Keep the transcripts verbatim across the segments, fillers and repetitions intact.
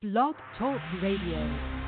Blog Talk Radio.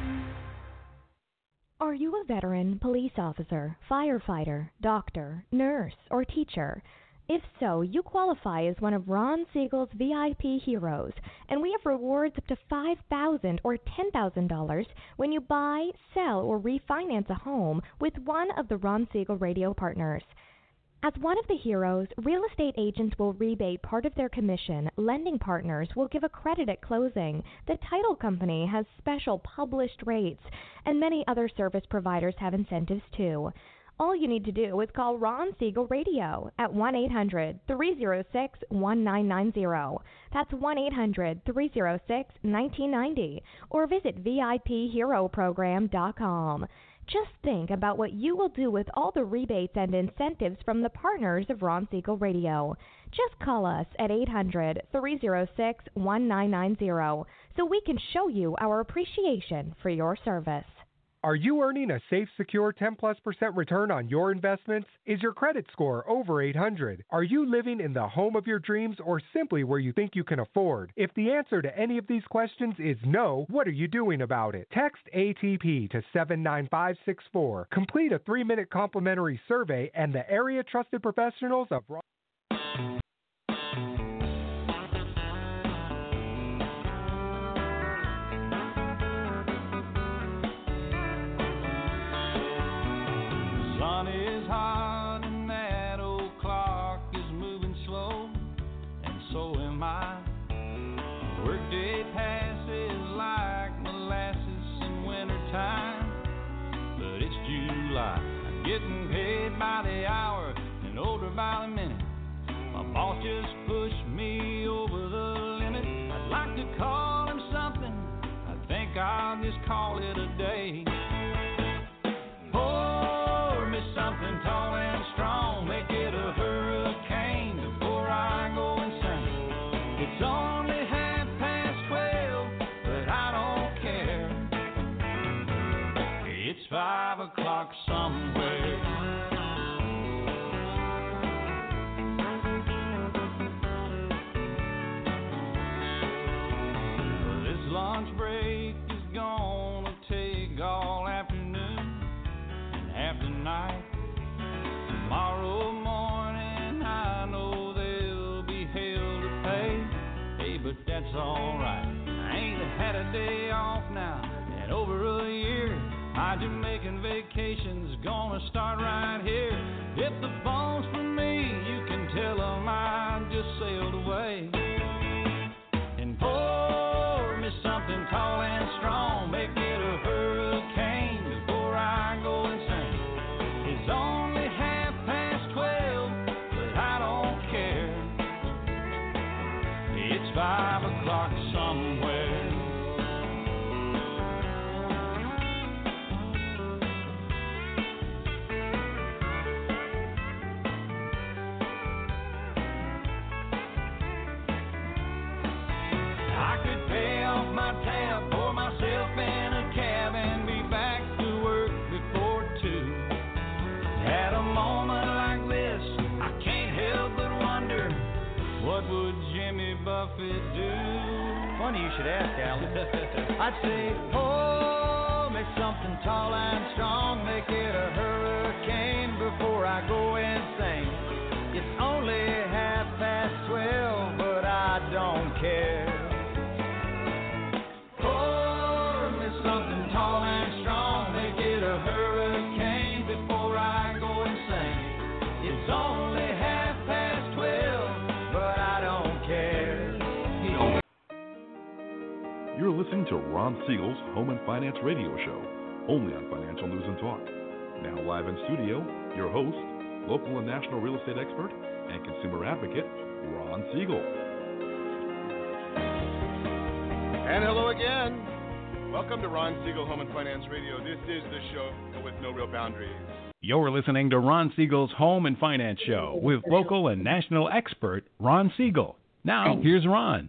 Are you a veteran, police officer, firefighter, doctor, nurse, or teacher? If so, you qualify as one of Ron Siegel's V I P heroes, and we have rewards up to five thousand dollars or ten thousand dollars when you buy, sell, or refinance a home with one of the Ron Siegel radio partners. As one of the heroes, real estate agents will rebate part of their commission, lending partners will give a credit at closing, the title company has special published rates, and many other service providers have incentives too. All you need to do is call Ron Siegel Radio at one eight hundred, three oh six, one nine nine zero. That's one eight hundred, three oh six, one nine nine zero, or visit V I P hero program dot com. Just think about what you will do with all the rebates and incentives from the partners of Ron Siegel Radio. Just call us at eight hundred, three oh six, one nine nine zero so we can show you our appreciation for your service. Are you earning a safe, secure ten plus percent return on your investments? Is your credit score over eight hundred? Are you living in the home of your dreams or simply where you think you can afford? If the answer to any of these questions is no, what are you doing about it? Text A T P to seven nine five six four. Complete a three minute complimentary survey and the area trusted professionals of Ron- sun is hot and that old clock is moving slow, and so am I. Workday passes like molasses in wintertime, but it's July. I'm getting paid by the hour and older by the minute. My boss just pushed me over the limit. I'd like to call him something. I think I'll just call it a day. Something tall and strong, make it a hurricane before I go insane. It's only half past twelve, but I don't care. It's five o'clock somewhere. This lunch break is gonna take all afternoon and half the night. Tomorrow morning I know there'll be hell to pay. Hey, but that's alright. I ain't had a day off now in over a year. My Jamaican vacation's gonna start right here. If the phone's for me, you can tell 'em I just sailed away. And pour me something tall and strong, make it a hurricane before I go insane. It's only five o'clock somewhere. I could pay off my tab, pour myself in a cab, and be back to work before two. At a moment like this, I can't help but wonder, what would Jimmy Buffett do? Funny you should ask, Alan. I'd say, pour me something tall and strong, make it a hurricane before I go insane. It's only half past twelve, but I don't care. Pour me something tall and strong, make it a hurricane before I go insane. It's only half past twelve, but I don't care. You're listening to Ron Siegel's Home and Finance Radio Show, only on Financial News and Talk. Now live in studio, your host, local and national real estate expert and consumer advocate, Ron Siegel. And hello again. Welcome to Ron Siegel Home and Finance Radio. This is the show with no real boundaries. You're listening to Ron Siegel's Home and Finance Show with local and national expert Ron Siegel. Now, here's Ron.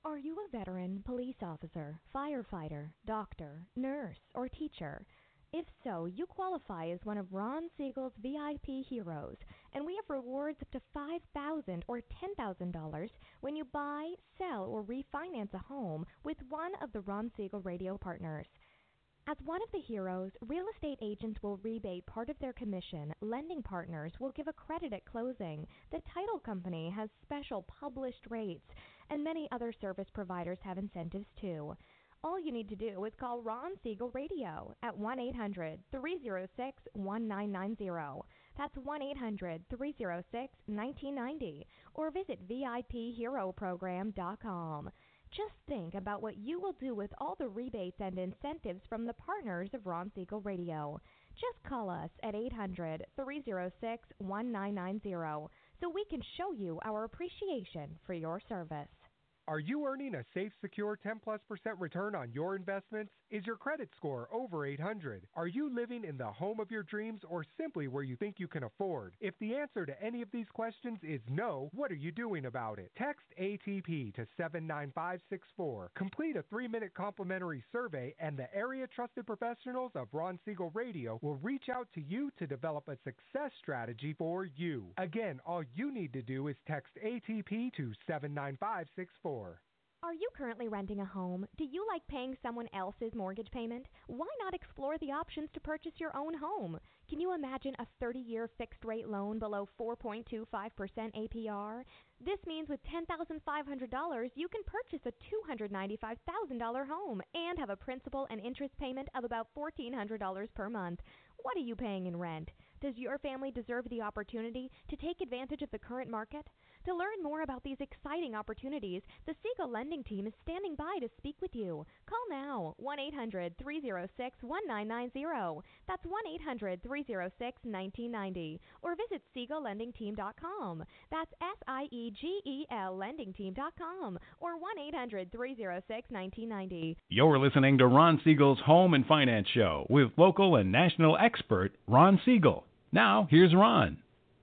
Are you a veteran, police officer, firefighter, doctor, nurse, or teacher? If so, you qualify as one of Ron Siegel's V I P heroes, and we have rewards up to five thousand dollars or ten thousand dollars when you buy, sell, or refinance a home with one of the Ron Siegel radio partners. As one of the heroes, real estate agents will rebate part of their commission, lending partners will give a credit at closing, the title company has special published rates, and many other service providers have incentives too. All you need to do is call Ron Siegel Radio at one eight hundred, three oh six, one nine nine zero. That's one eight hundred, three oh six, one nine nine zero, or visit V I P hero program dot com. Just think about what you will do with all the rebates and incentives from the partners of Ron Siegel Radio. Just call us at eight hundred, three oh six, one nine nine zero so we can show you our appreciation for your service. Are you earning a safe, secure ten plus percent return on your investments? Is your credit score over eight hundred? Are you living in the home of your dreams or simply where you think you can afford? If the answer to any of these questions is no, what are you doing about it? Text A T P to seven nine five six four. Complete a three-minute complimentary survey and the area trusted professionals of Ron Siegel Radio will reach out to you to develop a success strategy for you. Again, all you need to do is text A T P to seven nine five six four. Are you currently renting a home? Do you like paying someone else's mortgage payment? Why not explore the options to purchase your own home? Can you imagine a thirty-year fixed-rate loan below four point two five percent A P R? This means with ten thousand five hundred dollars, you can purchase a two hundred ninety-five thousand dollars home and have a principal and interest payment of about fourteen hundred dollars per month. What are you paying in rent? Does your family deserve the opportunity to take advantage of the current market? To learn more about these exciting opportunities, the Siegel Lending Team is standing by to speak with you. Call now, one eight hundred, three oh six, one nine nine zero. That's one eight hundred, three oh six, one nine nine zero. Or visit Siegel Lending Team dot com. That's S I E G E L Lending Team dot com. Or one eight hundred, three oh six, one nine nine zero. You're listening to Ron Siegel's Home and Finance Show with local and national expert Ron Siegel. Now, here's Ron.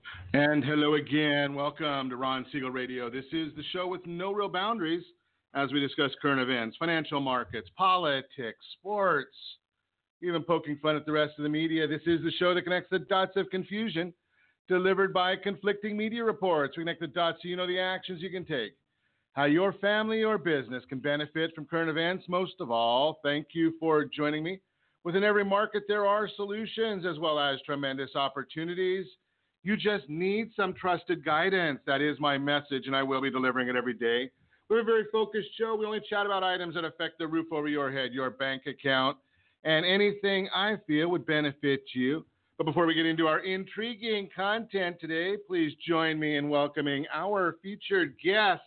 And hello again. Welcome to Ron Siegel Radio. This is the show with no real boundaries as we discuss current events, financial markets, politics, sports, even poking fun at the rest of the media. This is the show that connects the dots of confusion delivered by conflicting media reports. We connect the dots so you know the actions you can take, how your family or business can benefit from current events. Most of all, thank you for joining me. Within every market, there are solutions as well as tremendous opportunities. You just need some trusted guidance. That is my message, and I will be delivering it every day. We're a very focused show. We only chat about items that affect the roof over your head, your bank account, and anything I feel would benefit you. But before we get into our intriguing content today, please join me in welcoming our featured guest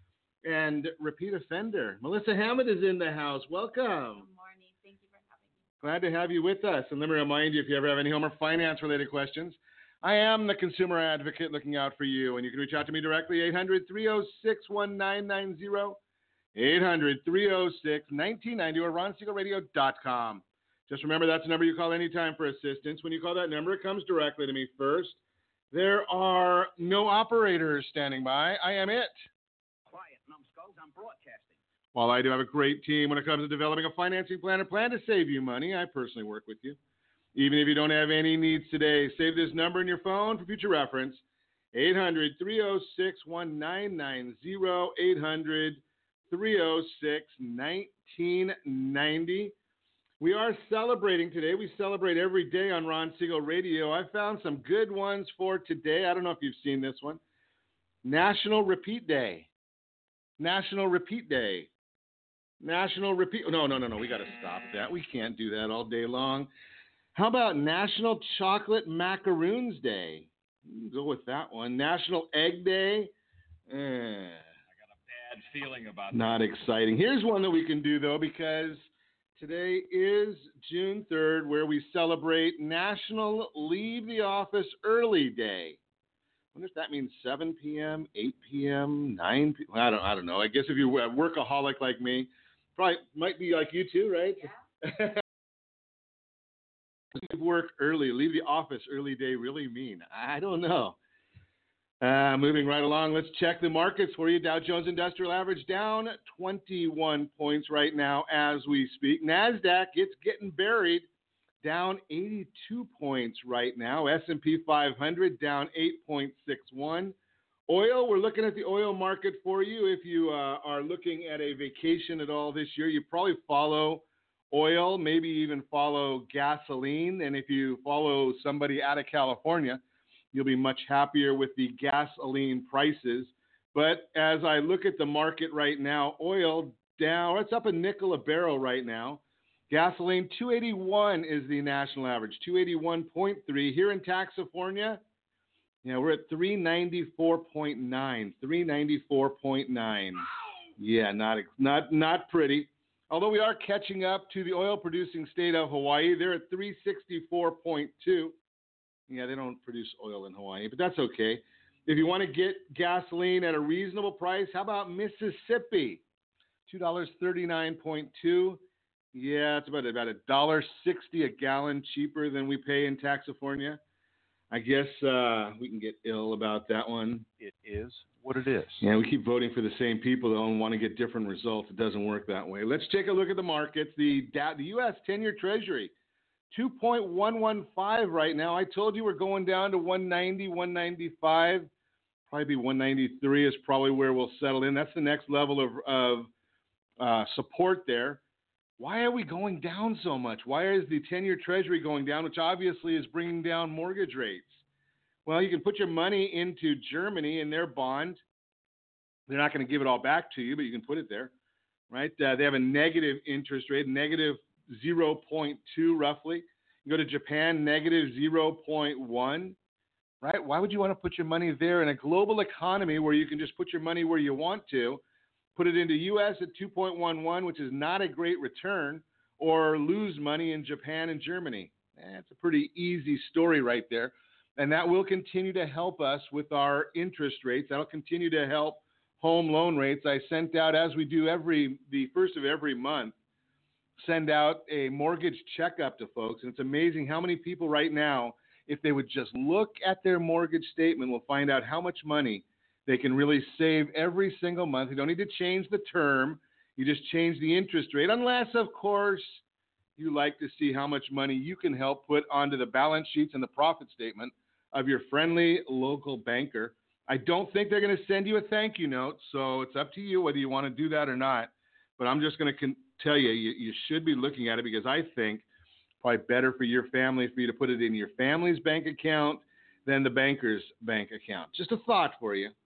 and repeat offender. Melissa Hammond is in the house. Welcome. Good morning. Thank you for having me. Glad to have you with us. And let me remind you, if you ever have any home or finance-related questions, I am the consumer advocate looking out for you, and you can reach out to me directly, eight hundred, three oh six, one nine nine zero, eight hundred, three oh six, one nine nine zero, or ron siegel radio dot com. Just remember that's the number you call anytime for assistance. When you call that number, it comes directly to me first. There are no operators standing by. I am it. Quiet, numbskulls, I'm broadcasting. While I do have a great team when it comes to developing a financing plan or plan to save you money, I personally work with you. Even if you don't have any needs today, save this number in your phone for future reference, eight hundred, three oh six, one nine nine zero, eight hundred, three oh six, one nine nine zero. We are celebrating today. We celebrate every day on Ron Siegel Radio. I found some good ones for today. I don't know if you've seen this one. National Repeat Day. National Repeat Day. National Repeat. No, no, no, no. We got to stop that. We can't do that all day long. How about National Chocolate Macaroons Day? Go with that one. National Egg Day. Eh, I got a bad feeling about that. Not exciting. Here's one that we can do, though, because today is June third, where we celebrate National Leave the Office Early Day. I wonder if that means seven p.m., eight p.m., nine p.m. I don't, I don't know. I guess if you're a workaholic like me, probably might be like you too, right? Yeah. Leave work early, leave the office early day really mean? I don't know. Uh, moving right along, let's check the markets for you. Dow Jones Industrial Average down twenty-one points right now as we speak. NASDAQ, it's getting buried, down eighty-two points right now. S and P five hundred down eight point six one. Oil, we're looking at the oil market for you. If you uh, are looking at a vacation at all this year, you probably follow oil, maybe even follow gasoline. And if you follow somebody out of California, you'll be much happier with the gasoline prices. But as I look at the market right now, oil down, it's up a nickel a barrel right now. Gasoline, two eighty-one is the national average, two eighty-one point three. Here in Taxifornia, you know, we're at three ninety-four point nine, three ninety-four point nine. Yeah, not not not pretty. Although we are catching up to the oil-producing state of Hawaii. They're at three sixty-four point two. Yeah, they don't produce oil in Hawaii, but that's okay. If you want to get gasoline at a reasonable price, how about Mississippi? two thirty-nine point two. Yeah, it's about about one dollar sixty a gallon cheaper than we pay in Taxifornia. I guess uh, we can get ill about that one. It is what it is. Yeah, we keep voting for the same people, though, and want to get different results. It doesn't work that way. Let's take a look at the markets. The, the U S ten-year Treasury, two point one one five right now. I told you we're going down to one ninety, one ninety-five. Probably be one ninety-three is probably where we'll settle in. That's the next level of, of uh, support there. Why are we going down so much? Why is the ten-year Treasury going down, which obviously is bringing down mortgage rates? Well, you can put your money into Germany in their bond. They're not going to give it all back to you, but you can put it there, right? Uh, they have a negative interest rate, negative zero point two roughly. You go to Japan, negative zero point one, right? Why would you want to put your money there in a global economy where you can just put your money where you want to? Put it into U S at two point one one, which is not a great return, or lose money in Japan and Germany. Eh, it's a pretty easy story right there. And that will continue to help us with our interest rates. That'll continue to help home loan rates. I sent out, as we do every the first of every month, send out a mortgage checkup to folks. And it's amazing how many people right now, if they would just look at their mortgage statement, will find out how much money they can really save every single month. You don't need to change the term. You just change the interest rate, unless, of course, you like to see how much money you can help put onto the balance sheets and the profit statement of your friendly local banker. I don't think they're going to send you a thank you note, so it's up to you whether you want to do that or not. But I'm just going to con- tell you, you, you should be looking at it, because I think probably better for your family for you to put it in your family's bank account than the banker's bank account. Just a thought for you.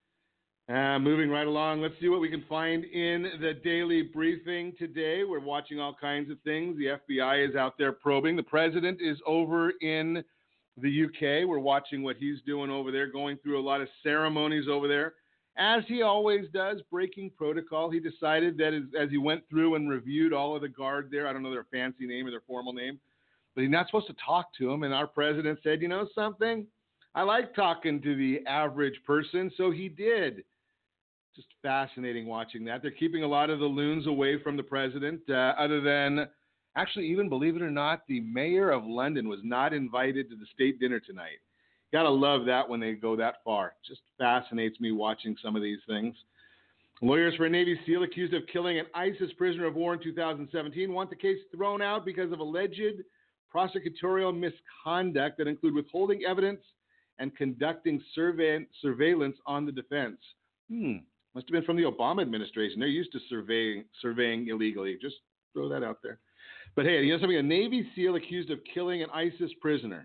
Uh, moving right along, let's see what we can find in the daily briefing today. We're watching all kinds of things. The F B I is out there probing. The president is over in the U K. We're watching what he's doing over there, going through a lot of ceremonies over there. As he always does, breaking protocol. He decided that as, as he went through and reviewed all of the guard there, I don't know their fancy name or their formal name, but he's not supposed to talk to him. And our president said, you know something? I like talking to the average person, so he did. Just fascinating watching that. They're keeping a lot of the loons away from the president, uh, other than, actually, even believe it or not, the mayor of London was not invited to the state dinner tonight. Gotta love that when they go that far. Just fascinates me watching some of these things. Lawyers for a Navy SEAL accused of killing an ISIS prisoner of war in two thousand seventeen want the case thrown out because of alleged prosecutorial misconduct that include withholding evidence and conducting survey- surveillance on the defense. Hmm. Must have been from the Obama administration. They're used to surveying surveying illegally. Just throw that out there. But hey, you know something? A Navy SEAL accused of killing an ISIS prisoner.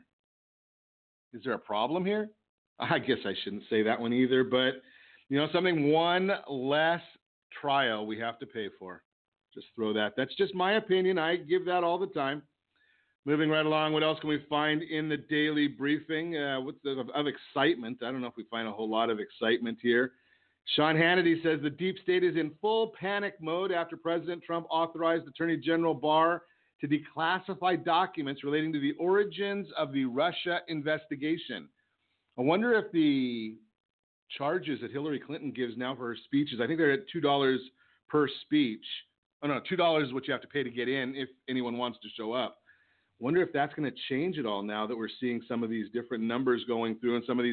Is there a problem here? I guess I shouldn't say that one either. But you know something? One less trial we have to pay for. Just throw that. That's just my opinion. I give that all the time. Moving right along, what else can we find in the daily briefing? Uh, what's the, of, of excitement? I don't know if we find a whole lot of excitement here. Sean Hannity says the deep state is in full panic mode after President Trump authorized Attorney General Barr to declassify documents relating to the origins of the Russia investigation. I wonder if the charges that Hillary Clinton gives now for her speeches, I think they're at two dollars per speech. Oh, no, two dollars is what you have to pay to get in if anyone wants to show up. Wonder if that's going to change at all now that we're seeing some of these different numbers going through and some of these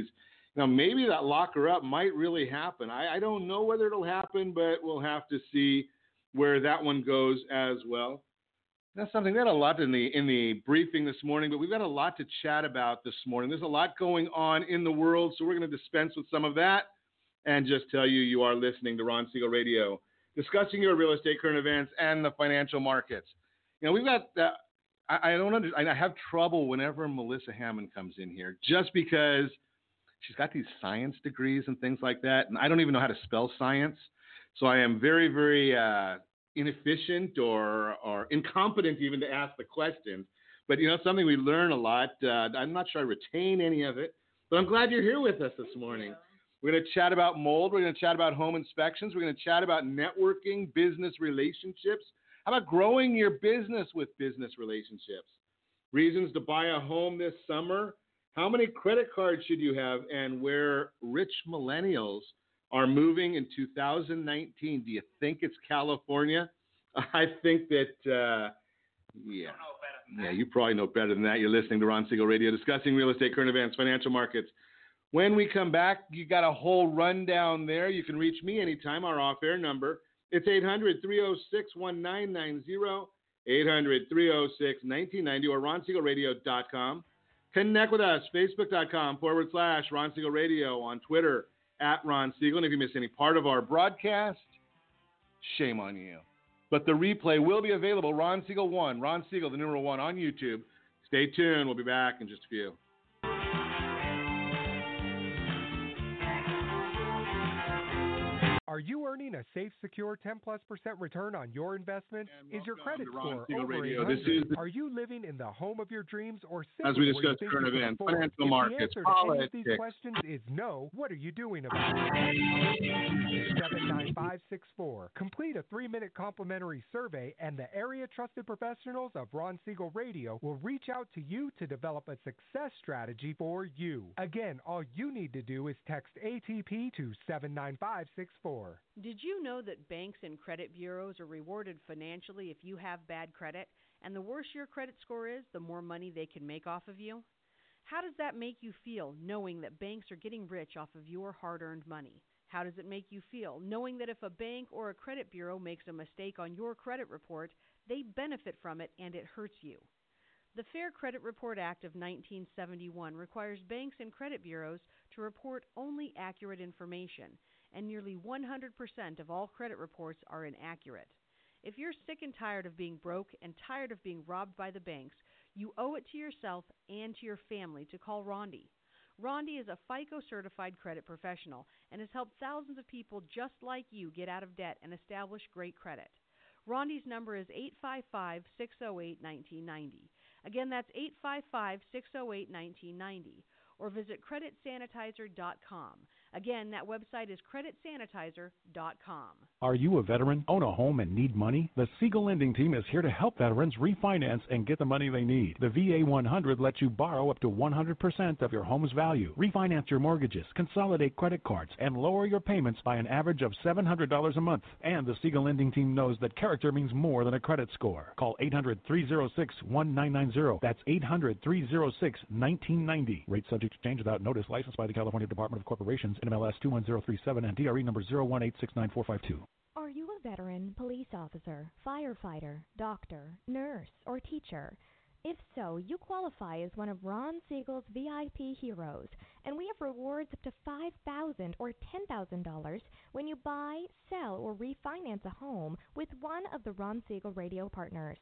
Now, maybe that locker up might really happen. I, I don't know whether it'll happen, but we'll have to see where that one goes as well. That's something we had a lot in the in the briefing this morning, but we've got a lot to chat about this morning. There's a lot going on in the world, so we're going to dispense with some of that and just tell you you are listening to Ron Siegel Radio, discussing your real estate, current events, and the financial markets. You know, we've got uh, I, I don't under, I have trouble whenever Melissa Hammond comes in here, just because she's got these science degrees and things like that, and I don't even know how to spell science, so I am very, very uh, inefficient or or incompetent even to ask the questions. But, you know, it's something we learn a lot. Uh, I'm not sure I retain any of it, but I'm glad you're here with us this morning. We're going to chat about mold. We're going to chat about home inspections. We're going to chat about networking, business relationships. How about growing your business with business relationships? Reasons to buy a home this summer. How many credit cards should you have, and where rich millennials are moving in two thousand nineteen? Do you think it's California? I think that, uh, yeah. Yeah, you probably know better than that. You're listening to Ron Siegel Radio, discussing real estate, current events, financial markets. When we come back, you got a whole rundown there. You can reach me anytime. Our off-air number, it's eight hundred, three oh six, one nine nine zero, eight hundred, three oh six, nineteen ninety, or ron siegel radio dot com. Connect with us, facebook.com forward slash Ron Siegel Radio, on Twitter, at Ron Siegel. And if you miss any part of our broadcast, shame on you. But the replay will be available, Ron Siegel one, Ron Siegel, the numeral one, on YouTube. Stay tuned. We'll be back in just a few. Are you earning a safe, secure ten plus percent return on your investment? Is your credit score over eight hundred? This is the, Are you living in the home of your dreams, or simply as we discuss current events, financial markets, politics? If the answer to any of these questions is no, what are you doing about it? seven nine five six four. Complete a three-minute complimentary survey, and the area trusted professionals of Ron Siegel Radio will reach out to you to develop a success strategy for you. Again, all you need to do is text A T P to seven nine five six four. Did you know that banks and credit bureaus are rewarded financially if you have bad credit? And the worse your credit score is, the more money they can make off of you? How does that make you feel, knowing that banks are getting rich off of your hard-earned money? How does it make you feel, knowing that if a bank or a credit bureau makes a mistake on your credit report, they benefit from it and it hurts you? The Fair Credit Report Act of nineteen seventy-one requires banks and credit bureaus to report only accurate information, and nearly one hundred percent of all credit reports are inaccurate. If you're sick and tired of being broke and tired of being robbed by the banks, you owe it to yourself and to your family to call Rondi. Rondi is a FICO-certified credit professional and has helped thousands of people just like you get out of debt and establish great credit. Rondi's number is eight five five, six oh eight, one nine nine oh. Again, that's eight five five, six oh eight, one nine nine oh. Or visit credit sanitizer dot com. Again, that website is credit sanitizer dot com. Are you a veteran, own a home, and need money? The Siegel Lending Team is here to help veterans refinance and get the money they need. The V A one hundred lets you borrow up to one hundred percent of your home's value, refinance your mortgages, consolidate credit cards, and lower your payments by an average of seven hundred dollars a month. And the Siegel Lending Team knows that character means more than a credit score. Call eight hundred, three oh six, one nine nine oh. That's eight hundred, three oh six, one nine nine oh. Rate subject to change without notice. Licensed by the California Department of Corporations, N M L S two one zero three seven, and D R E number zero one eight six nine four five two. Are you a veteran, police officer, firefighter, doctor, nurse, or teacher? If so, you qualify as one of Ron Siegel's V I P heroes, and we have rewards up to five thousand dollars or ten thousand dollars when you buy, sell, or refinance a home with one of the Ron Siegel Radio partners.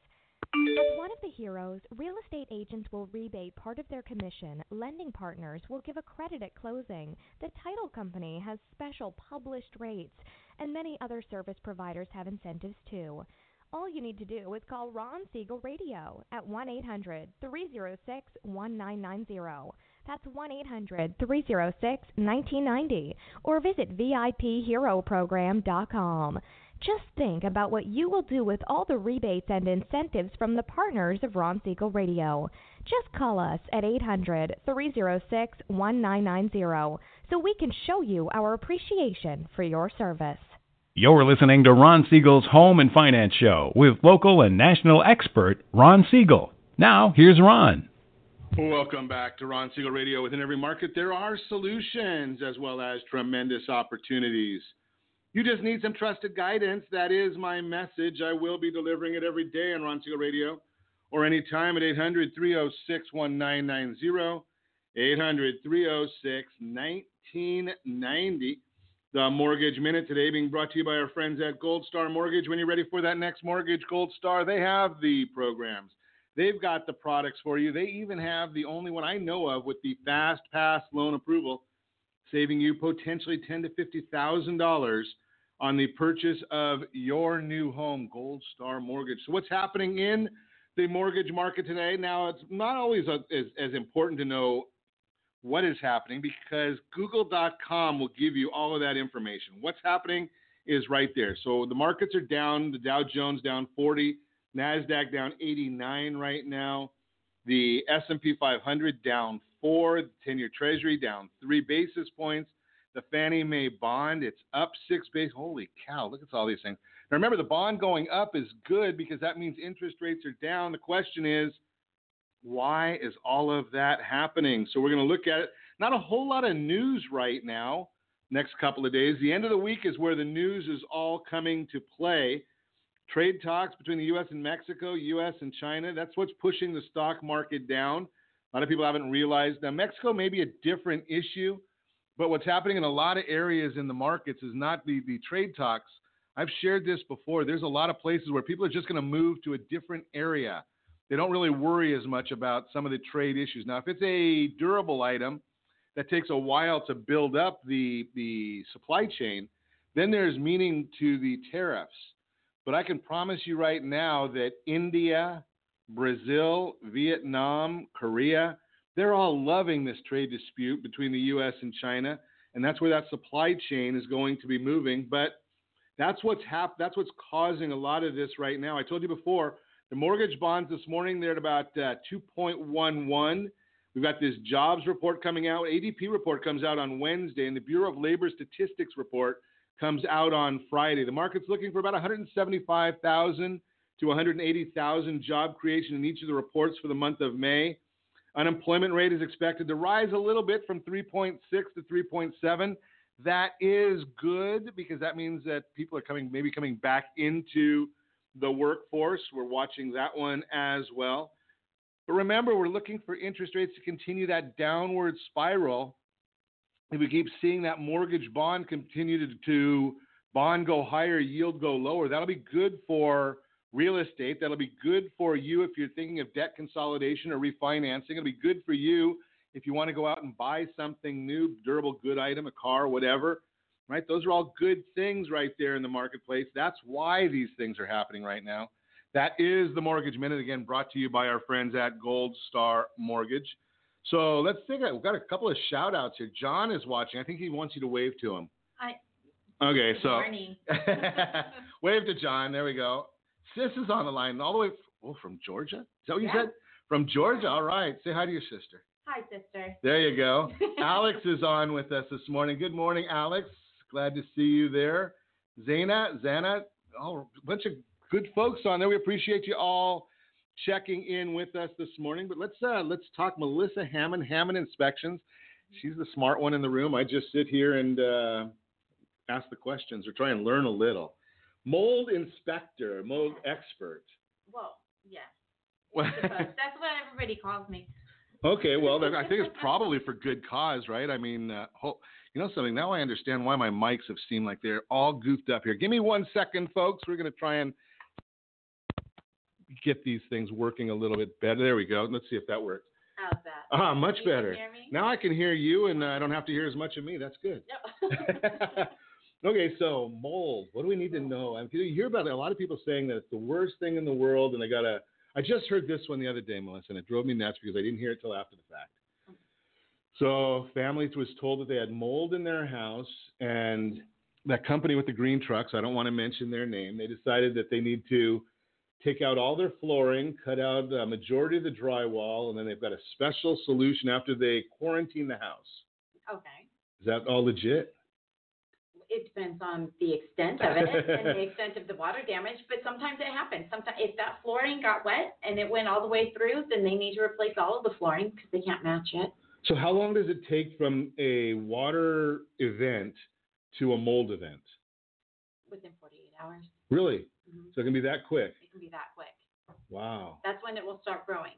As one of the heroes, real estate agents will rebate part of their commission, lending partners will give a credit at closing, the title company has special published rates, and many other service providers have incentives too. All you need to do is call Ron Siegel Radio at one eight hundred, three oh six, one nine nine oh. That's one eight hundred, three oh six, one nine nine oh, or visit V I P hero program dot com. Just think about what you will do with all the rebates and incentives from the partners of Ron Siegel Radio. Just call us at eight hundred, three oh six, one nine nine oh so we can show you our appreciation for your service. You're listening to Ron Siegel's Home and Finance Show with local and national expert Ron Siegel. Now, here's Ron. Welcome back to Ron Siegel Radio. Within every market, there are solutions as well as tremendous opportunities. You just need some trusted guidance. That is my message. I will be delivering it every day on Ron Siegel Radio or anytime at eight hundred, three oh six, nineteen ninety, eight hundred, three oh six, nineteen ninety. The Mortgage Minute today being brought to you by our friends at Gold Star Mortgage. When you're ready for that next mortgage, Gold Star, they have the programs. They've got the products for you. They even have the only one I know of with the Fast Pass loan approval, saving you potentially ten thousand to fifty thousand dollars on the purchase of your new home, Gold Star Mortgage. So what's happening in the mortgage market today? Now, it's not always a, as, as important to know what is happening because Google dot com will give you all of that information. What's happening is right there. So the markets are down. The Dow Jones down forty. NASDAQ down eighty-nine right now. The S and P five hundred down four. The ten-year Treasury down three basis points. The Fannie Mae bond, it's up six basis. Holy cow, look at all these things. Now remember, the bond going up is good because that means interest rates are down. The question is, why is all of that happening? So we're going to look at it. Not a whole lot of news right now, next couple of days. The end of the week is where the news is all coming to play. Trade talks between the U S and Mexico, U S and China, that's what's pushing the stock market down. A lot of people haven't realized. Now, Mexico may be a different issue, but what's happening in a lot of areas in the markets is not the, the trade talks. I've shared this before. There's a lot of places where people are just going to move to a different area. They don't really worry as much about some of the trade issues. Now, if it's a durable item that takes a while to build up the, the supply chain, then there's meaning to the tariffs. But I can promise you right now that India, Brazil, Vietnam, Korea, they're all loving this trade dispute between the U S and China, and that's where that supply chain is going to be moving. But that's what's hap- that's what's causing a lot of this right now. I told you before, the mortgage bonds this morning, they're at about uh, two point one one. We've got this jobs report coming out. A D P report comes out on Wednesday, and the Bureau of Labor Statistics report comes out on Friday. The market's looking for about one hundred seventy-five thousand to one hundred eighty thousand job creation in each of the reports for the month of May. Unemployment rate is expected to rise a little bit from three point six to three point seven. That is good because that means that people are coming, maybe coming back into the workforce. We're watching that one as well. But remember, we're looking for interest rates to continue that downward spiral. If we keep seeing that mortgage bond continue to, to bond go higher, yield go lower, that'll be good for real estate. That'll be good for you if you're thinking of debt consolidation or refinancing. It'll be good for you if you want to go out and buy something new, durable good item, a car, whatever, right? Those are all good things right there in the marketplace. That's why these things are happening right now. That is the Mortgage Minute, again, brought to you by our friends at Gold Star Mortgage. So let's take it. We've got a couple of shout outs here. John is watching. I think he wants you to wave to him. Hi. Okay, Good so morning. wave to John. There we go. Sis is on the line all the way f- oh, from Georgia. Is that what you Yeah. said? From Georgia. All right. Say hi to your sister. Hi, sister. There you go. Alex is on with us this morning. Good morning, Alex. Glad to see you there. Zana, Zana, oh, a bunch of good folks on there. We appreciate you all checking in with us this morning. But let's uh, let's talk Melissa Hammond, Hammond Inspections. She's the smart one in the room. I just sit here and uh, ask the questions or try and learn a little. Mold inspector, mold expert. Well, yeah. Well, That's what everybody calls me. Okay, well, I think it's probably for good cause, right? I mean, uh, ho- you know something? Now I understand why my mics have seemed like they're all goofed up here. Give me one second, folks. We're going to try and get these things working a little bit better. There we go. Let's see if that works. How's that? Ah, much You better. Can hear me? Now I can hear you, and uh, I don't have to hear as much of me. That's good. Yep. Okay, so mold. What do we need to know? I mean, you hear about it, a lot of people saying that it's the worst thing in the world, and they got to. I just heard this one the other day, Melissa, and it drove me nuts because I didn't hear it till after the fact. So families was told that they had mold in their house, and that company with the green trucks, I don't want to mention their name, they decided that they need to take out all their flooring, cut out a majority of the drywall, and then they've got a special solution after they quarantine the house. Okay. Is that all legit? it depends on the extent of it and the extent of the water damage, but sometimes it happens. Sometimes if that flooring got wet and it went all the way through, then they need to replace all of the flooring because they can't match it. So how long does it take from a water event to a mold event? Within forty-eight hours. Really? Mm-hmm. So it can be that quick? It can be that quick. Wow. That's when it will start growing.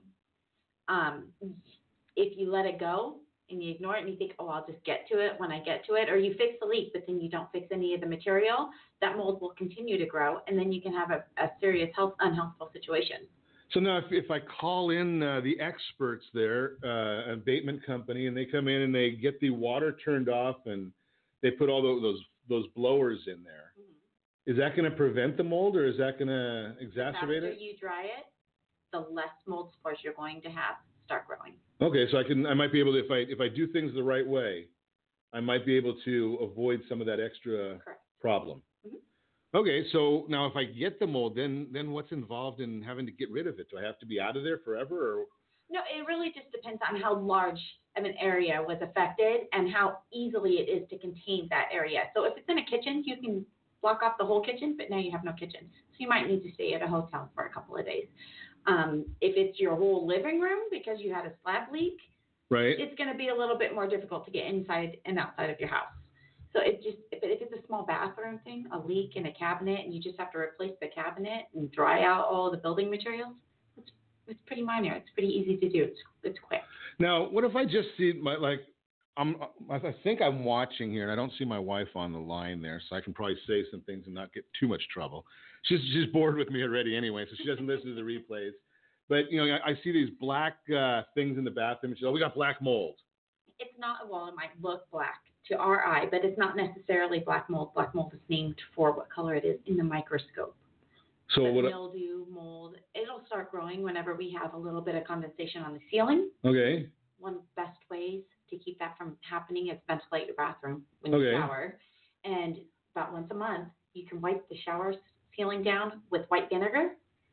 Um, if you let it go and you ignore it and you think, oh, I'll just get to it when I get to it, or you fix the leak, but then you don't fix any of the material, that mold will continue to grow, and then you can have a, a serious health unhealthful situation. So now if, if I call in uh, the experts there, uh, an abatement company, and they come in and they get the water turned off and they put all those those, those blowers in there, mm-hmm. is that going to prevent the mold, or is that going to exacerbate the it? faster you dry it, the less mold spores you're going to have start growing. Okay, so I can I might be able to, if I if I do things the right way, I might be able to avoid some of that extra Correct. problem. Mm-hmm. Okay, so now if I get the mold, then then what's involved in having to get rid of it? Do I have to be out of there forever, or? No, it really just depends on how large of an area was affected and how easily it is to contain that area. So if it's in a kitchen, you can block off the whole kitchen, but now you have no kitchen. So you might need to stay at a hotel for a couple of days. Um, if it's your whole living room because you had a slab leak, right, it's going to be a little bit more difficult to get inside and outside of your house. So it just if, it, if it's a small bathroom thing, a leak in a cabinet, and you just have to replace the cabinet and dry out all the building materials, it's it's pretty minor. It's pretty easy to do. It's it's quick. Now, what if I just see my like? I'm I think I'm watching here, and I don't see my wife on the line there, so I can probably say some things and not get too much trouble. She's she's bored with me already anyway, so she doesn't listen to the replays. But you know, I, I see these black uh, things in the bathroom. She says, "Oh, we got black mold." It's not well. It might look black to our eye, but it's not necessarily black mold. Black mold is named for what color it is in the microscope. So but what? Mildew, mold, it'll start growing whenever we have a little bit of condensation on the ceiling. Okay. One of the best ways to keep that from happening is ventilate your bathroom when okay. you shower. And about once a month, you can wipe the shower ceiling down with white vinegar.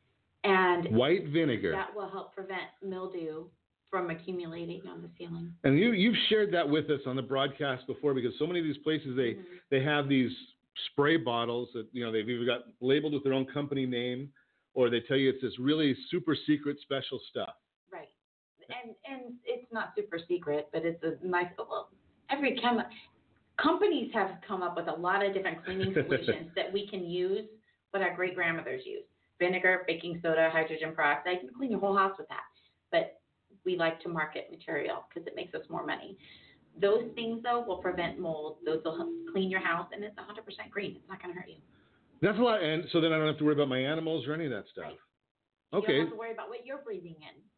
And white vinegar. That will help prevent mildew from accumulating on the ceiling. And you, you've shared that with us on the broadcast before, because so many of these places, they, mm-hmm. they have these spray bottles that, you know, they've either got labeled with their own company name, or they tell you it's this really super secret special stuff. Right. And and it's not super secret, but it's a nice, well, every chem, companies have come up with a lot of different cleaning solutions that we can use, what our great grandmothers used. Vinegar, baking soda, hydrogen peroxide. You can clean your whole house with that. But we like to market material because it makes us more money. Those things, though, will prevent mold. Those will help clean your house, and it's one hundred percent green. It's not going to hurt you. That's a lot. And so then I don't have to worry about my animals or any of that stuff. Right. Okay. You don't have to worry about what you're breathing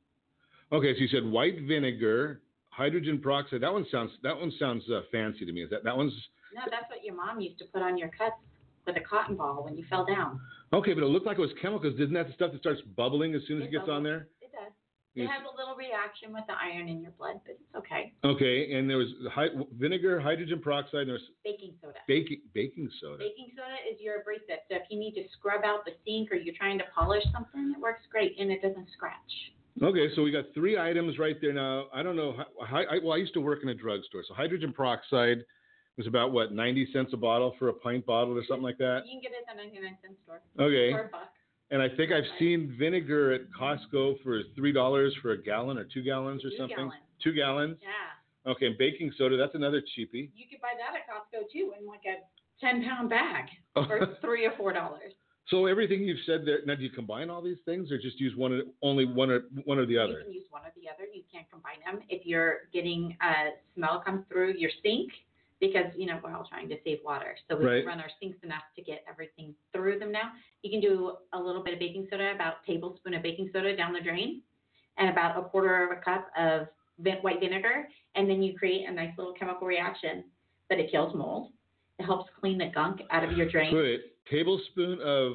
in. Okay, so you said white vinegar, hydrogen peroxide. That one sounds that one sounds uh, fancy to me. Is that that one's? No, that's what your mom used to put on your cuts with a cotton ball when you fell down. Okay, but it looked like it was chemicals. Isn't that the stuff that starts bubbling as soon as it, it gets bubbles. on there? It does. It has a little reaction with the iron in your blood, but it's okay. Okay, and there was hy- vinegar, hydrogen peroxide, and there was baking soda. Baking baking soda. Baking soda is your abrasive. So if you need to scrub out the sink or you're trying to polish something, it works great and it doesn't scratch. Okay, so we got three items right there. Now, I don't know. How, I, well, I used to work in a drugstore, so hydrogen peroxide was about, what, ninety cents a bottle for a pint bottle or something like that? You can get it at the ninety-nine cent store. Okay. For a buck. And I think I've seen vinegar at Costco for three dollars for a gallon or two gallons or two something. Gallons. Two gallons? Yeah. Okay, and baking soda, that's another cheapie. You could buy that at Costco, too, in like a ten-pound bag for three or four dollars. So everything you've said there, now do you combine all these things or just use one, only one or one or the other? You can use one or the other. You can't combine them. If you're getting a smell come through your sink, because, you know, we're all trying to save water. So we right. run our sinks enough to get everything through them now. You can do a little bit of baking soda, about a tablespoon of baking soda down the drain, and about a quarter of a cup of white vinegar, and then you create a nice little chemical reaction. But it kills mold. It helps clean the gunk out of your drain. Wait, tablespoon of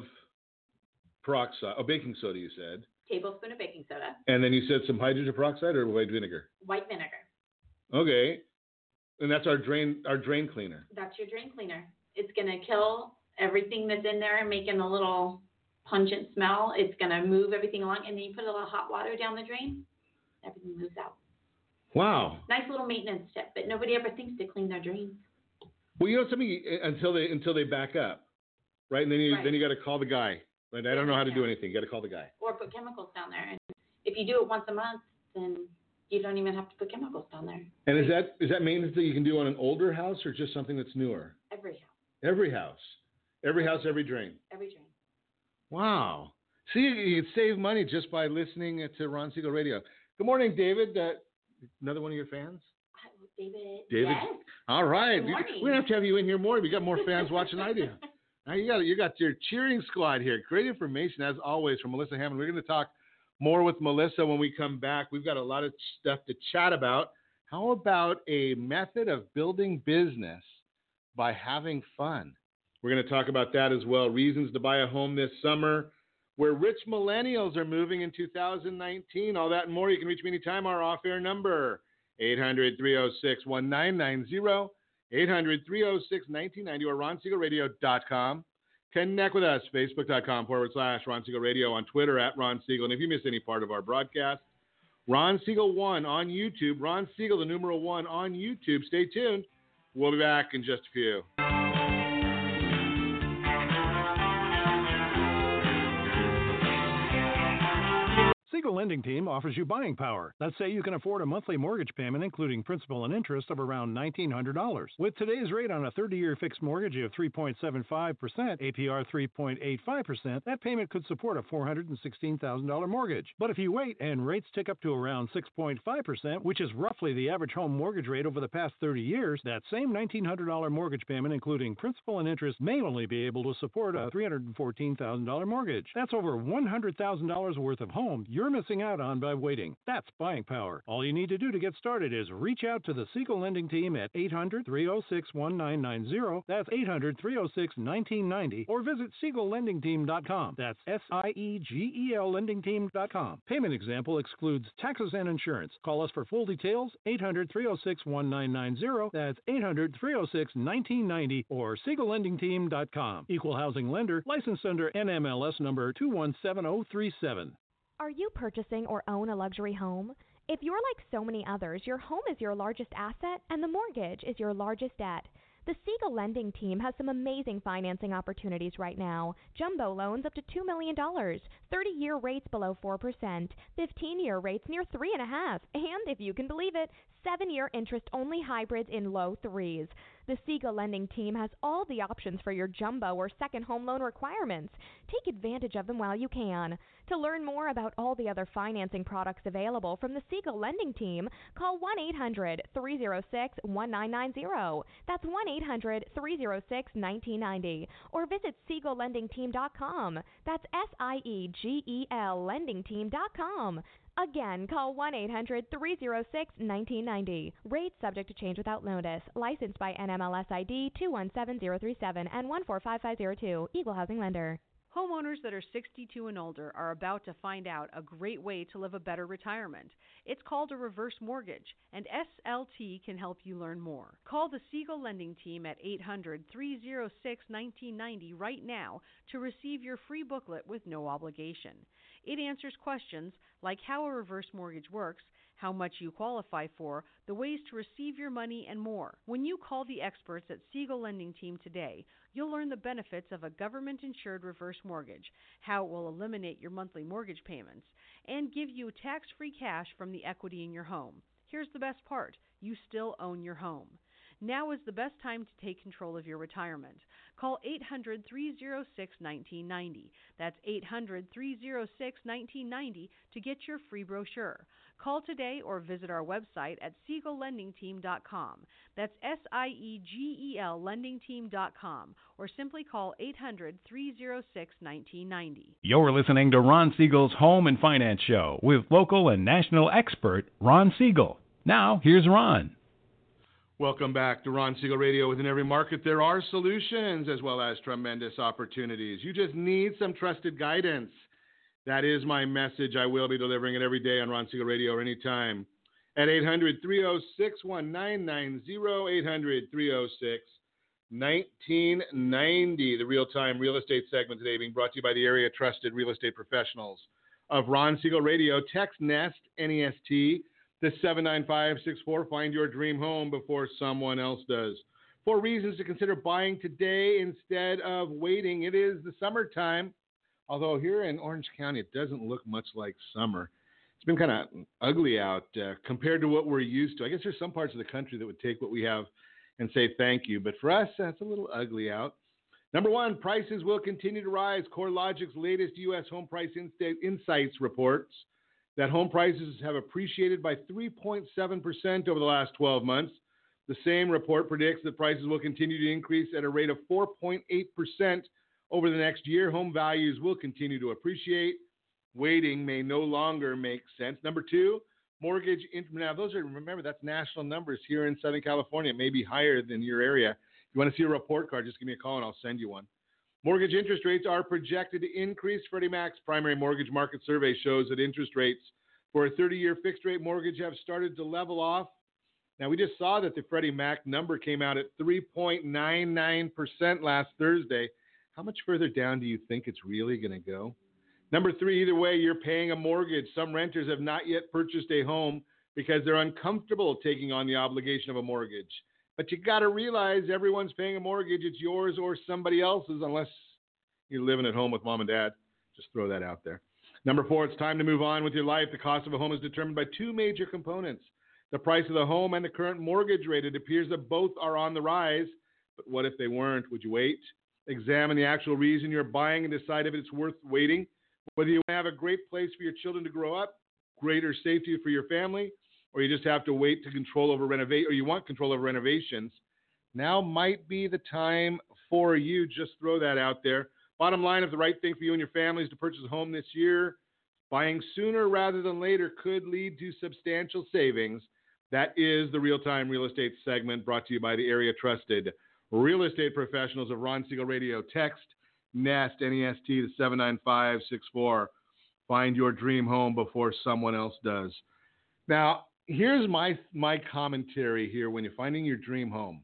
peroxide, oh, baking soda you said. Tablespoon of baking soda. And then you said some hydrogen peroxide or white vinegar? White vinegar. Okay. And that's our drain our drain cleaner. That's your drain cleaner. It's going to kill everything that's in there, making a little pungent smell. It's going to move everything along. And then you put a little hot water down the drain, everything moves out. Wow. Nice little maintenance tip, but nobody ever thinks to clean their drains. Well, you know something until they until they back up, right? And then you Right. then you got to call the guy. Right? I don't know how to do anything. You got to call the guy. Or put chemicals down there. And if you do it once a month, then you don't even have to put chemicals down there. And is that is that maintenance that you can do on an older house or just something that's newer? Every house. Every house. Every house, every drain. Every drain. Wow. See, you can save money just by listening to Ron Siegel Radio. Good morning, David. Uh, another one of your fans? Hi, David. David. Yes. All right. Good morning. We have to have you in here more. We got more fans watching than I do. Now you got you got your cheering squad here. Great information as always from Melissa Hammond. We're going to talk more with Melissa when we come back. We've got a lot of stuff to chat about. How about a method of building business by having fun? We're going to talk about that as well. Reasons to buy a home this summer. Where rich millennials are moving in two thousand nineteen. All that and more. You can reach me anytime. Our off-air number, eight hundred, three oh six, one nine nine zero, eight hundred, three oh six, nineteen ninety, or ron siegel radio dot com. Connect with us, facebook.com forward slash Ron Siegel Radio, on Twitter at Ron Siegel. And if you missed any part of our broadcast, Ron Siegel one on YouTube. Ron Siegel, the numeral one on YouTube. Stay tuned. We'll be back in just a few. Siegel Lending Team offers you buying power. Let's say you can afford a monthly mortgage payment, including principal and interest, of around nineteen hundred dollars. With today's rate on a thirty-year fixed mortgage of three point seven five percent, A P R three point eight five percent, that payment could support a four hundred sixteen thousand dollars mortgage. But if you wait and rates tick up to around six point five percent, which is roughly the average home mortgage rate over the past thirty years, that same nineteen hundred dollars mortgage payment, including principal and interest, may only be able to support a three hundred fourteen thousand dollars mortgage. That's over one hundred thousand dollars worth of home you're missing out on by waiting. That's buying power. All you need to do to get started is reach out to the Siegel Lending Team at eight hundred, three oh six, one nine nine zero. That's eight hundred, three oh six, nineteen ninety. Or visit siegel lending team dot com. That's S I E G E L lending team dot com. Payment example excludes taxes and insurance. Call us for full details, eight hundred, three oh six, one nine nine zero. That's eight hundred, three oh six, nineteen ninety or siegel lending team dot com. Equal housing lender, licensed under N M L S number two one seven zero three seven. Are you purchasing or own a luxury home? If you're like so many others, your home is your largest asset and the mortgage is your largest debt. The Siegel Lending Team has some amazing financing opportunities right now. Jumbo loans up to two million dollars, thirty-year rates below four percent, fifteen-year rates near three point five percent, and, if you can believe it, seven-year interest-only hybrids in low threes. The Siegel Lending Team has all the options for your jumbo or second home loan requirements. Take advantage of them while you can. To learn more about all the other financing products available from the Siegel Lending Team, call one eight hundred, three oh six, one nine nine zero. That's one eight hundred, three oh six, nineteen ninety. Or visit siegel lending team dot com. That's S I E G E L lending team dot com. Again, call one eight hundred, three oh six, nineteen ninety. Rates subject to change without notice. Licensed by N M L S I D two one seven zero three seven and one four five five zero two. Equal housing lender. Homeowners that are sixty-two and older are about to find out a great way to live a better retirement. It's called a reverse mortgage, and S L T can help you learn more. Call the Siegel Lending Team at eight hundred, three oh six, nineteen ninety right now to receive your free booklet with no obligation. It answers questions like how a reverse mortgage works, how much you qualify for, the ways to receive your money, and more. When you call the experts at Siegel Lending Team today, you'll learn the benefits of a government-insured reverse mortgage, how it will eliminate your monthly mortgage payments, and give you tax-free cash from the equity in your home. Here's the best part. You still own your home. Now is the best time to take control of your retirement. Call eight hundred, three oh six, nineteen ninety. That's eight hundred, three oh six, nineteen ninety to get your free brochure. Call today or visit our website at siegel lending team dot com. That's S I E G E L lending team dot com, or simply call eight hundred, three oh six, nineteen ninety. You're listening to Ron Siegel's Home and Finance Show with local and national expert Ron Siegel. Now, here's Ron. Welcome back to Ron Siegel Radio. Within every market, there are solutions as well as tremendous opportunities. You just need some trusted guidance. That is my message. I will be delivering it every day on Ron Siegel Radio or anytime at eight hundred, three oh six, one nine nine zero, eight hundred, three oh six, nineteen ninety. The real-time real estate segment today being brought to you by the area trusted real estate professionals of Ron Siegel Radio. Text NEST, N E S T, to seven nine five six four. Find your dream home before someone else does. Four reasons to consider buying today instead of waiting. It is the summertime, although here in Orange County, it doesn't look much like summer. It's been kind of ugly out uh, compared to what we're used to. I guess there's some parts of the country that would take what we have and say thank you. But for us, uh, it's a little ugly out. Number one, prices will continue to rise. CoreLogic's latest U S Home Price Insights reports that home prices have appreciated by three point seven percent over the last twelve months. The same report predicts that prices will continue to increase at a rate of four point eight percent over the next year. Home values will continue to appreciate. Waiting may no longer make sense. Number two, mortgage. Now, those are, remember, that's national numbers here in Southern California. It may be higher than your area. If you want to see a report card, just give me a call and I'll send you one. Mortgage interest rates are projected to increase. Freddie Mac's primary mortgage market survey shows that interest rates for a thirty-year fixed-rate mortgage have started to level off. Now, we just saw that the Freddie Mac number came out at three point nine nine percent last Thursday. How much further down do you think it's really going to go? Number three, either way, you're paying a mortgage. Some renters have not yet purchased a home because they're uncomfortable taking on the obligation of a mortgage. But you got to realize everyone's paying a mortgage. It's yours or somebody else's, unless you're living at home with mom and dad. Just throw that out there. Number four, it's time to move on with your life. The cost of a home is determined by two major components: the price of the home and the current mortgage rate. It appears that both are on the rise, but what if they weren't? Would you wait? Examine the actual reason you're buying and decide if it's worth waiting. Whether you have a great place for your children to grow up, greater safety for your family, or you just have to wait to control over renovate, or you want control over renovations, now might be the time for you. Just throw that out there. Bottom line, if the right thing for you and your family is to purchase a home this year, buying sooner rather than later could lead to substantial savings. That is the Real-Time Real Estate segment brought to you by the area trusted real estate professionals of Ron Siegel Radio. Text NEST, N E S T, to seven nine five six four. Find your dream home before someone else does. Now, here's my my commentary here when you're finding your dream home.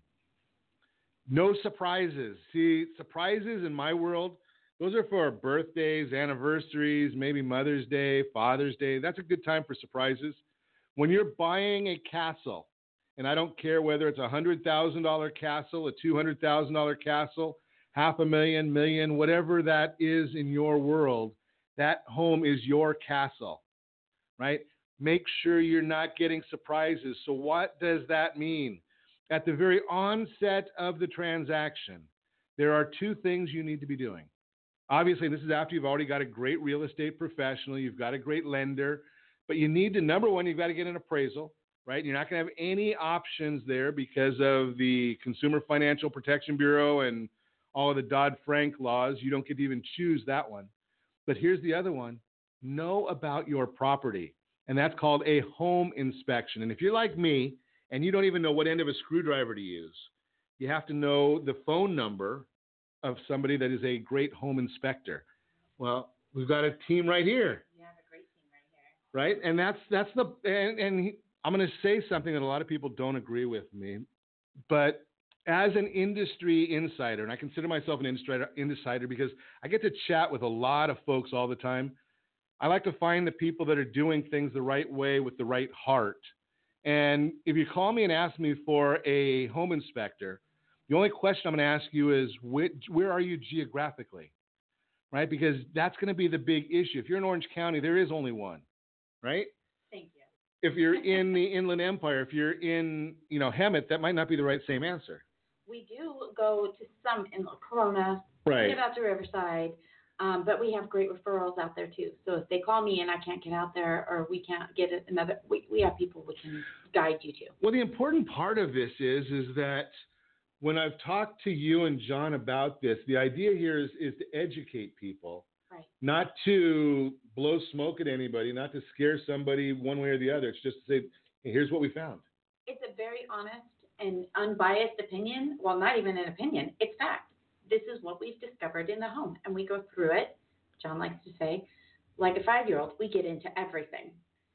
No surprises. See, surprises in my world, those are for birthdays, anniversaries, maybe Mother's Day, Father's Day. That's a good time for surprises. When you're buying a castle, and I don't care whether it's a one hundred thousand dollars castle, a two hundred thousand dollars castle, half a million, million, whatever that is in your world, that home is your castle, right? Make sure you're not getting surprises. So what does that mean? At the very onset of the transaction, there are two things you need to be doing. Obviously, this is after you've already got a great real estate professional, you've got a great lender, but you need to, number one, you've got to get an appraisal, right? You're not going to have any options there because of the Consumer Financial Protection Bureau and all of the Dodd-Frank laws. You don't get to even choose that one. But here's the other one. Know about your property, and that's called a home inspection. And if you're like me and you don't even know what end of a screwdriver to use, you have to know the phone number of somebody that is a great home inspector. Well, we've got a team right here. You have a great team right here. Right? And that's that's the and, and he, I'm going to say something that a lot of people don't agree with me, but as an industry insider, and I consider myself an insider, insider because I get to chat with a lot of folks all the time, I like to find the people that are doing things the right way with the right heart. And if you call me and ask me for a home inspector, the only question I'm going to ask you is, which, where are you geographically, right? Because that's going to be the big issue. If you're in Orange County, there is only one, right? Thank you. If you're in the Inland Empire, if you're in, you know, Hemet, that might not be the right same answer. We do go to some in Corona, right. Get out to Riverside, um, but we have great referrals out there too. So if they call me and I can't get out there, or we can't get it another, we, we have people we can guide you to. Well, the important part of this is, is that when I've talked to you and John about this, the idea here is, is to educate people, right. Not to blow smoke at anybody, not to scare somebody one way or the other. It's just to say, hey, here's what we found. It's a very honest and unbiased opinion. Well, not even an opinion. It's fact. This is what we've discovered in the home, and we go through it. John likes to say, like a five-year-old, we get into everything.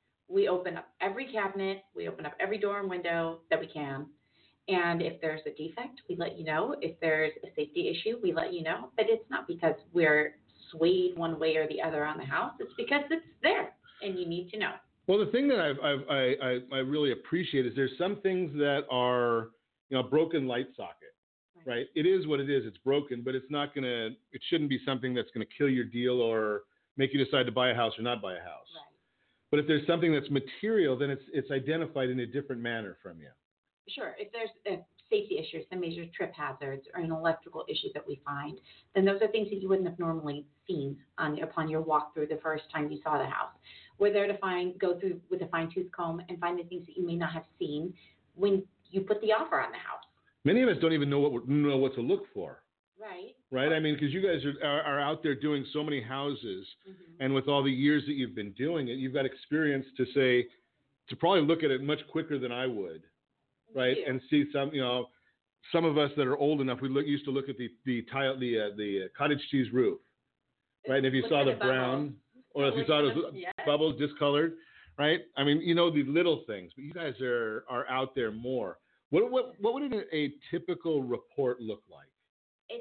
We open up every cabinet. We open up every door and window that we can. And if there's a defect, we let you know. If there's a safety issue, we let you know. But it's not because we're swayed one way or the other on the house. It's because it's there, and you need to know. Well, the thing that I've, I've, I, I, I really appreciate is there's some things that are, you know, a broken light socket, right? It is what it is. It's broken, but it's not going to, it shouldn't be something that's going to kill your deal or make you decide to buy a house or not buy a house. Right. But if there's something that's material, then it's it's identified in a different manner from you. Sure. If there's uh, safety issues, some major trip hazards, or an electrical issue that we find, then those are things that you wouldn't have normally seen on upon your walk through the first time you saw the house. We're there to find, go through with a fine-tooth comb and find the things that you may not have seen when you put the offer on the house. Many of us don't even know what know what to look for. Right. Right. I mean, because you guys are, are are out there doing so many houses, Mm-hmm. and with all the years that you've been doing it, you've got experience to say to probably look at it much quicker than I would, right? do. And see some, you know, some of us that are old enough, we look, used to look at the the tile, the uh, the uh, cottage cheese roof, right? And if you Look saw for the the brown, or if you Look saw for those the- yes. bubbles discolored, right? I mean, you know the little things, but you guys are are out there more. What what what would a, a typical report look like? It's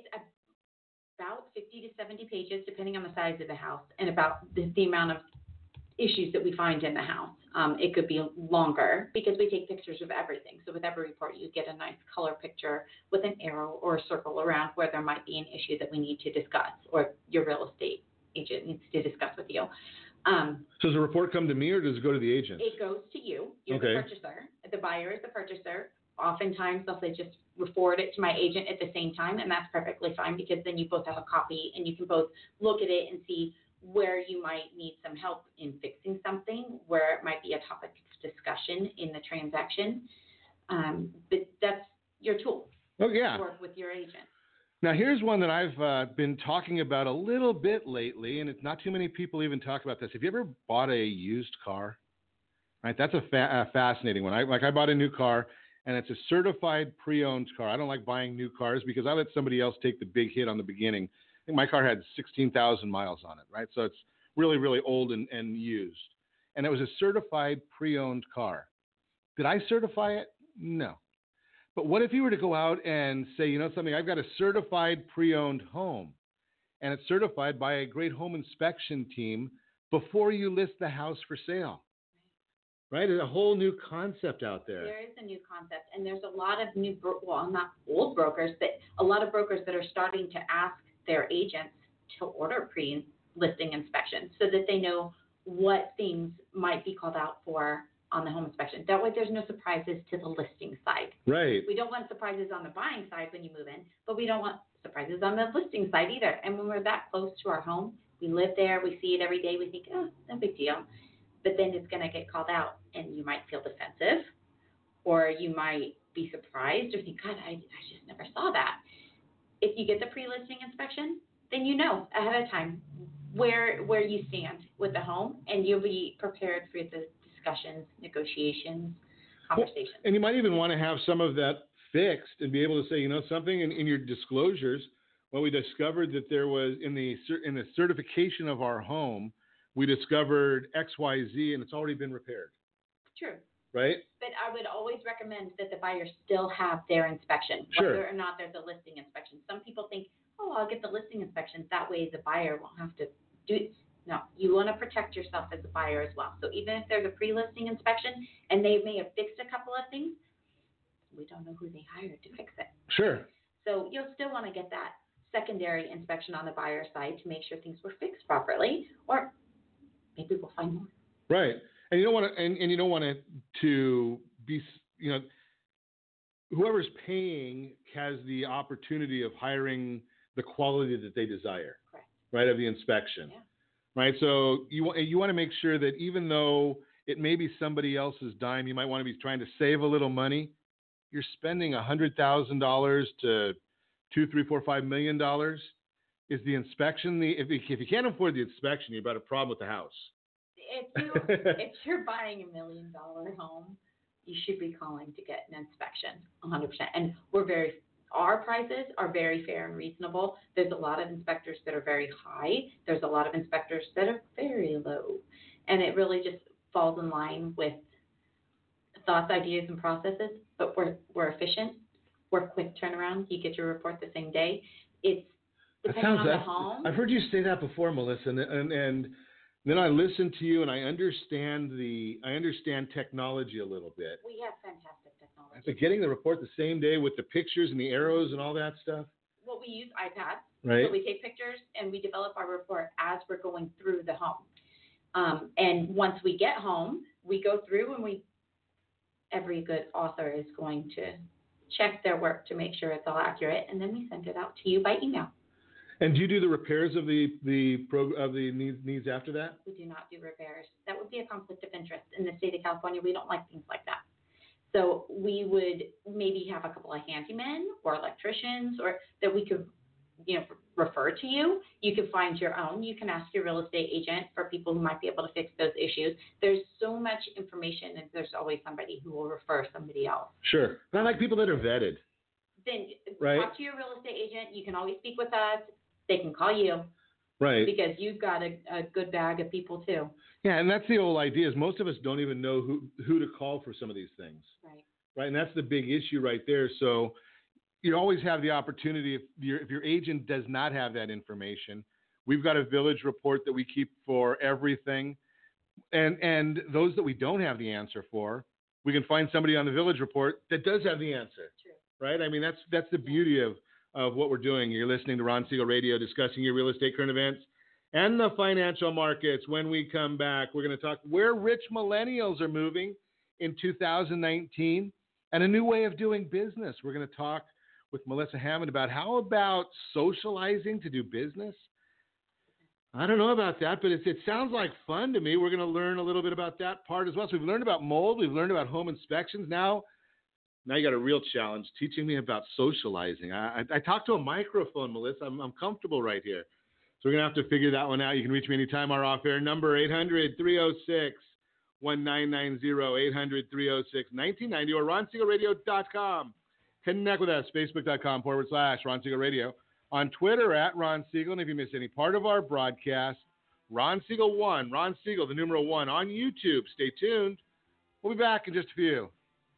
about fifty to seventy pages, depending on the size of the house, and about the, the amount of issues that we find in the house. Um, it could be longer because we take pictures of everything. So with every report, you get a nice color picture with an arrow or a circle around where there might be an issue that we need to discuss, or your real estate agent needs to discuss with you. Um, So does the report come to me, or does it go to the agent? It goes to you. You're Okay. the purchaser. The buyer is the purchaser. Oftentimes, they'll say just forward it to my agent at the same time, and that's perfectly fine because then you both have a copy and you can both look at it and see where you might need some help in fixing something, where it might be a topic of discussion in the transaction. Um, but that's your tool. Oh, yeah. To work with your agent. Now, here's one that I've uh, been talking about a little bit lately, and it's not too many people even talk about this. Have you ever bought a used car? Right, that's a, fa- a fascinating one. I, like I bought a new car, and it's a certified pre-owned car. I don't like buying new cars because I let somebody else take the big hit on the beginning. I think my car had sixteen thousand miles on it, right? So it's really, really old and, and used. And it was a certified pre-owned car. Did I certify it? No. But what if you were to go out and say, you know something, I've got a certified pre-owned home, and it's certified by a great home inspection team before you list the house for sale. Right? There's a whole new concept out there. There is a new concept, and there's a lot of new, bro- well, not old brokers, but a lot of brokers that are starting to ask their agents to order pre-listing inspections so that they know what things might be called out for on the home inspection. That way there's no surprises to the listing side. Right. We don't want surprises on the buying side when you move in, but we don't want surprises on the listing side either. And when we're that close to our home, we live there, we see it every day, we think, oh, no big deal. But then it's going to get called out, and you might feel defensive, or you might be surprised or think, God, I, I just never saw that. If you get the pre-listing inspection, then you know ahead of time where where you stand with the home, and you'll be prepared for the discussions, negotiations, conversations. Well, and you might even want to have some of that fixed and be able to say, you know, something in, in your disclosures. Well, we discovered that there was in the in the certification of our home, we discovered X Y Z, and it's already been repaired. True. Right? But I would always recommend that the buyer still have their inspection, Sure. whether or not there's a listing inspection. Some people think, oh, I'll get the listing inspection. That way the buyer won't have to do it. No, you want to protect yourself as a buyer as well. So even if there's a pre-listing inspection and they may have fixed a couple of things, we don't know who they hired to fix it. Sure. So you'll still want to get that secondary inspection on the buyer side to make sure things were fixed properly, or maybe we'll find more. Right. And you don't want to, and, and you don't want it to be, you know, whoever's paying has the opportunity of hiring the quality that they desire. Correct. Right, of the inspection. Yeah. Right. So you want you want to make sure that even though it may be somebody else's dime, you might want to be trying to save a little money. You're spending a hundred thousand dollars to two, three, four, five million dollars. Is the inspection the if if you can't afford the inspection, you've got a problem with the house. If you if you're buying a million dollar home, you should be calling to get an inspection, one hundred percent. And we're very our prices are very fair and reasonable. There's a lot of inspectors that are very high. There's a lot of inspectors that are very low, and it really just falls in line with thoughts, ideas, and processes. But we're we're efficient. We're quick turnaround. You get your report the same day. It's depending on the home. I've heard you say that before, Melissa, and, and and then I listen to you and I understand the I understand technology a little bit. We have fantastic technology. But getting the report the same day with the pictures and the arrows and all that stuff? Well, we use iPads. Right. So we take pictures and we develop our report as we're going through the home. Um, and once we get home, we go through and we, every good author is going to check their work to make sure it's all accurate, and then we send it out to you by email. And do you do the repairs of the the pro, of the needs, needs after that? We do not do repairs. That would be a conflict of interest in the state of California. We don't like things like that. So we would maybe have a couple of handymen or electricians, or that we could, you know, refer to you. You can find your own. You can ask your real estate agent for people who might be able to fix those issues. There's so much information, and there's always somebody who will refer somebody else. Sure. But I like people that are vetted. Then right. talk to your real estate agent. You can always speak with us. They can call you. Right. Because you've got a, a good bag of people too. Yeah, and that's the whole idea is most of us don't even know who, who to call for some of these things. Right. Right, and that's the big issue right there. So you always have the opportunity, if your, if your agent does not have that information, we've got a village report that we keep for everything. And, and those that we don't have the answer for, we can find somebody on the village report that does have the answer. True. Right? I mean, that's that's the beauty of, of what we're doing. You're listening to Ron Siegel Radio, discussing your real estate current events and the financial markets. When we come back, we're going to talk where rich millennials are moving in two thousand nineteen and a new way of doing business. We're going to talk with Melissa Hammond about how about socializing to do business. I don't know about that, but it, it sounds like fun to me. We're going to learn a little bit about that part as well. So we've learned about mold. We've learned about home inspections. Now, now you got a real challenge teaching me about socializing. I, I, I talk to a microphone, Melissa. I'm, I'm comfortable right here. So we're going to have to figure that one out. You can reach me anytime. Our off-air number, eight hundred, three oh six, one nine nine zero, eight hundred, three oh six, nineteen ninety, or ron siegel radio dot com. Connect with us, facebook.com forward slash Ron Siegel Radio. On Twitter, at Ron Siegel. And if you miss any part of our broadcast, Ron Siegel one, Ron Siegel, the numeral one, on YouTube. Stay tuned. We'll be back in just a few.